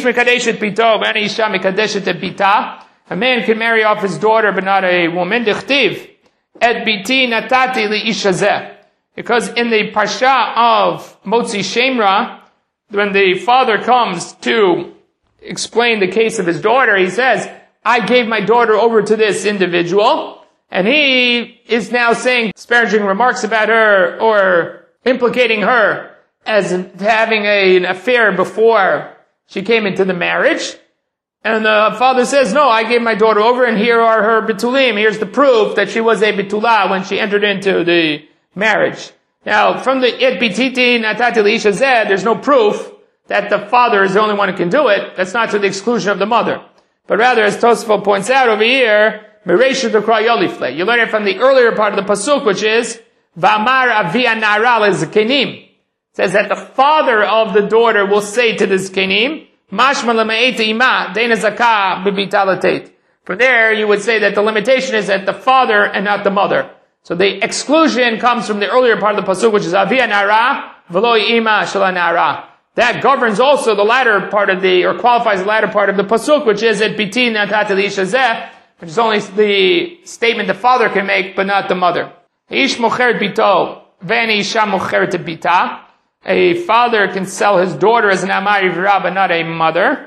man can marry off his daughter, but not a woman. Dichtiv et biti natati li'isha zeh. Because in the parsha of Motzi Shemra, when the father comes to explain the case of his daughter, he says, I gave my daughter over to this individual. And he is now saying disparaging remarks about her or implicating her as having a, an affair before she came into the marriage. And the father says, no, I gave my daughter over and here are her bitulim. Here's the proof that she was a bitulah when she entered into the marriage. Now, from the et bititi natati li'isha zeh, there's no proof that the father is the only one who can do it. That's not to the exclusion of the mother. But rather, as Tosfot points out over here, you learn it from the earlier part of the pasuk, which is V'amar avi hanara lezakenim. It says that the father of the daughter will say to the zakenim, Mashma l'ma'et ima deina zakah b'bita latet. From there, you would say that the limitation is at the father and not the mother. So the exclusion comes from the earlier part of the pasuk, which is avi hanara v'lo ima shel hanara. That governs also the latter part of the, or qualifies the latter part of the pasuk, which is et biti natati li'isha zeh, which is only the statement the father can make, but not the mother. Ish mocheret bito, v'eni isha mocheret bita. A father can sell his daughter as an amari v'ra, but not a mother.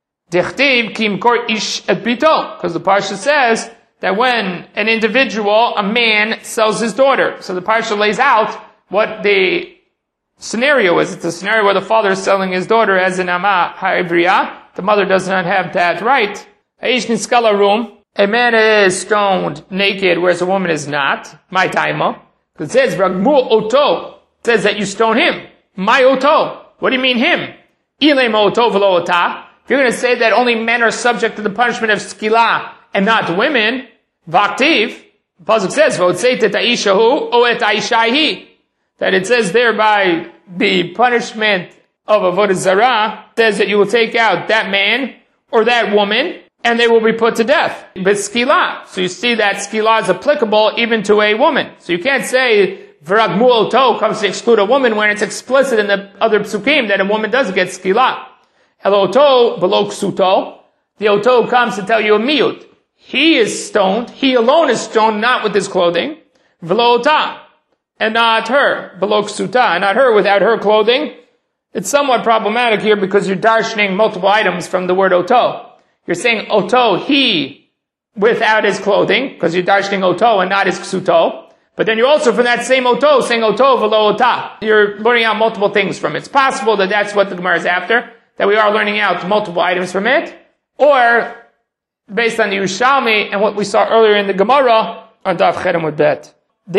Dichtiv ki imkor ish et bito, because the parsha says that when an individual, a man, sells his daughter. So the parsha lays out what the scenario is. It's a scenario where the father is selling his daughter as an ama ha'ivriya. The mother does not have that right. Aish niskala room. A man is stoned naked, whereas a woman is not. My taima. It says, Ragmu oto. It says that you stone him. My oto. What do you mean him? Ilem oto v'lo ota. If you're going to say that only men are subject to the punishment of skila and not women, vaktiv, the pasuk says, v'otzeit et ha'ishahu o et ha'ishaihi. That it says there by the punishment of avodah zarah, says that you will take out that man or that woman, and they will be put to death. But skila. So you see that skila is applicable even to a woman. So you can't say v'ragmu oto comes to exclude a woman when it's explicit in the other psukim that a woman does get skila. El oto below ksuto. The oto comes to tell you a miut. He is stoned. He alone is stoned, not with his clothing. V'lo ota. And not her. Below ksuta. And not her without her clothing. It's somewhat problematic here because you're darshaning multiple items from the word oto. You're saying oto, he, without his clothing, because you're darshaning oto and not his ksuto. But then you're also from that same oto saying oto v'lo ota. You're learning out multiple things from it. It's possible that that's what the Gemara is after, that we are learning out multiple items from it. Or, based on the Yerushalmi and what we saw earlier in the Gemara, on Daf Cherem with Bet.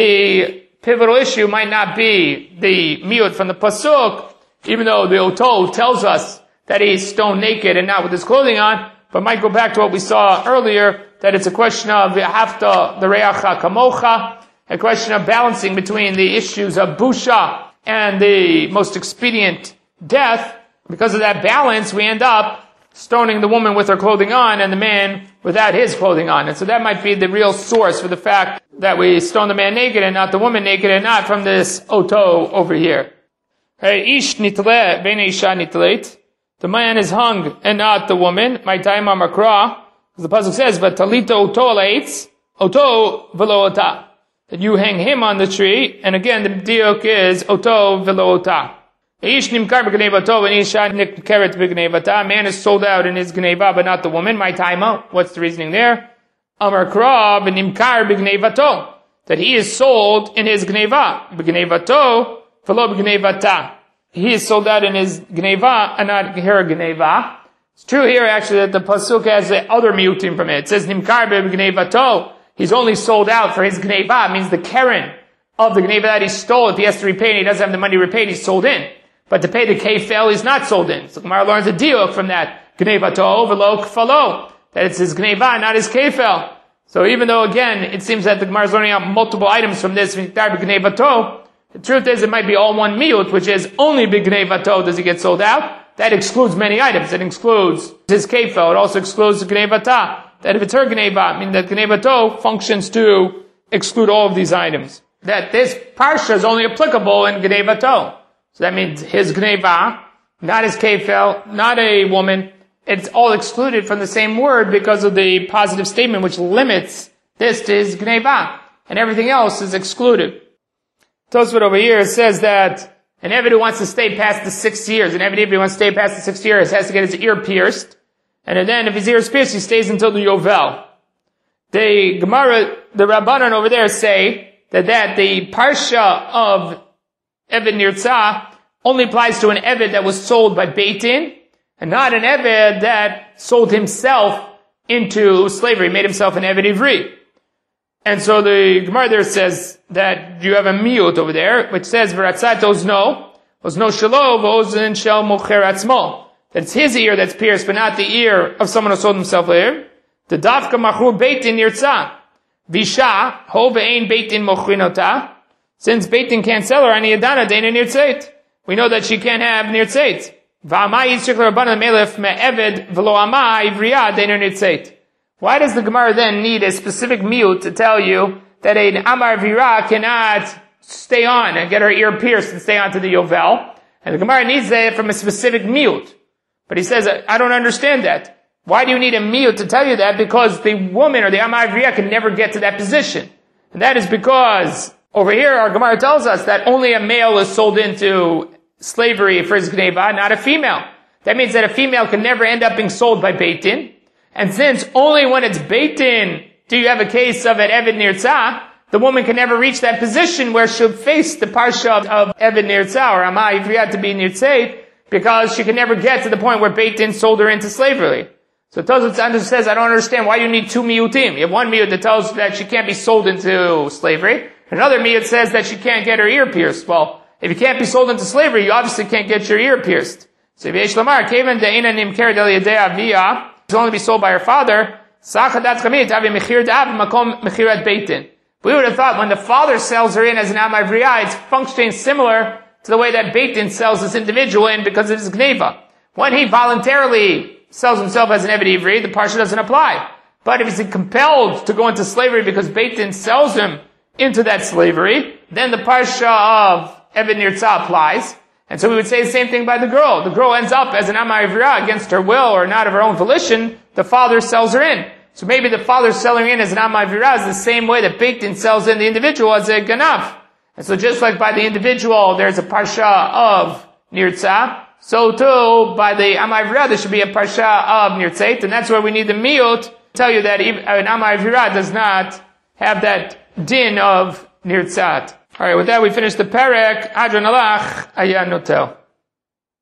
The pivotal issue might not be the miut from the pasuk, even though the oto tells us that he's stone naked and not with his clothing on, but might go back to what we saw earlier, that it's a question of v'ahavta l'reacha kamocha, a question of balancing between the issues of busha and the most expedient death. Because of that balance, we end up stoning the woman with her clothing on and the man without his clothing on. And so that might be the real source for the fact that we stone the man naked and not the woman naked, and not from this oto over here. Ish nitle b'nei isha nitlet. The man is hung and not the woman. My time on makra, the pasuk says, "But talita oto alaitz, oto v'lo ota." That you hang him on the tree, and again the diuk is oto v'lo ota. Ish nimkar b'gneivato and isha nikeret b'gneivata. Man is sold out in his gneiva, but not the woman. My time. What's the reasoning there? Amar kra b'nimkar b'gneivato. That he is sold in his gneiva. B'gneivato v'lo b'gneivata. He is sold out in his gneiva and not her gneiva. It's true here actually that the pasuk has the other miutim from it. It says nimkar b'gneivato. He's only sold out for his gneiva. It means the keren of the gneiva that he stole. If he has to repay and he doesn't have the money to repay, he's sold in. But to pay the kefel, he's not sold in. So Gemara learns a diuk from that gneivato v'lo kfalo. That it's his gneiva, not his kefel. So even though again, it seems that the Gemara is learning out multiple items from this gneivato, the truth is it might be all one miut, which is only b'gneivato does he get sold out. That excludes many items. It excludes his kefel. It also excludes the gneivata. That if it's her gneiva, I mean that gneivato functions to exclude all of these items. that this parsha is only applicable in Gnei Bato. So that means his Gneiva, not his Kefel, not a woman. It's all excluded from the same word because of the positive statement which limits this to his Gneiva. And everything else is excluded. Tosfot over here says that an Eved who wants to stay past the six years, an Eved who wants to stay past the six years has to get his ear pierced. And then if his ear is pierced, he stays until the Yovel. The Gemara, the Rabbanan over there say that, that the Parsha of Eved Nirtzah only applies to an Eved that was sold by Beit Din, and not an Eved that sold himself into slavery, made himself an Eved Ivri. And so the Gemara there says that you have a miut over there, which says, V'ratzat ozno, ozno shelo, v'ozen shel mocher atzmo. That it's his ear that's pierced, but not the ear of someone who sold himself there. The dafka machur beit din nirtzah. Visha, ho ve'ein beit din mochrinota. Since beit din can't sell her, ani yadana deina nirtzeit. We know that she can't have nirtzeit. V'amai yitzchik l'rabbanan melef me'eved v'lo amai ivriya deina nirtzeit. Why does the Gemara then need a specific miut to tell you that an Amar Vira cannot stay on and get her ear pierced and stay on to the Yovel? And the Gemara needs that from a specific miut. But he says, I don't understand that. Why do you need a miut to tell you that? Because the woman or the Amar Vira can never get to that position. And that is because over here our Gemara tells us that only a male is sold into slavery for his Gneiva, not a female. That means that a female can never end up being sold by Beit Din. And since only when it's Beit Din do you have a case of an Eved Nirtzah, the woman can never reach that position where she'll face the Parsha of Eved Nirtzah or Amai Ivriya to be Nirtzeit, because she can never get to the point where Beit Din sold her into slavery. So Tosfot says, I don't understand why you need two miyutim. You have one miyut that tells that she can't be sold into slavery. Another miyut says that she can't get her ear pierced. Well, if you can't be sold into slavery, you obviously can't get your ear pierced. So if Yesh Lamar, Kevan De'ina Nimker Del Yedei Aviyah, to only be sold by her father, we would have thought when the father sells her in as an Amai Vriya, it's functioning similar to the way that Beit Din sells this individual in because of his Gneiva. When he voluntarily sells himself as an Eved Ivri, the Parsha doesn't apply. But if he's compelled to go into slavery because Beit Din sells him into that slavery, then the Parsha of Eved Nirtzah applies. And so we would say the same thing by the girl. The girl ends up as an Amai Ivriya against her will or not of her own volition. The father sells her in. So maybe the father selling her in as an Amai Ivriya is the same way that Beit Din sells in the individual as a Ganav. And so just like by the individual there's a Parsha of Nirtzah, so too by the Amai Ivriya there should be a Parsha of Nirtzeit. And that's where we need the miut to tell you that an Amai Ivriya does not have that din of Nirtzat. Alright, with that we finish the Perek. Adron Alach, Ayan Notel.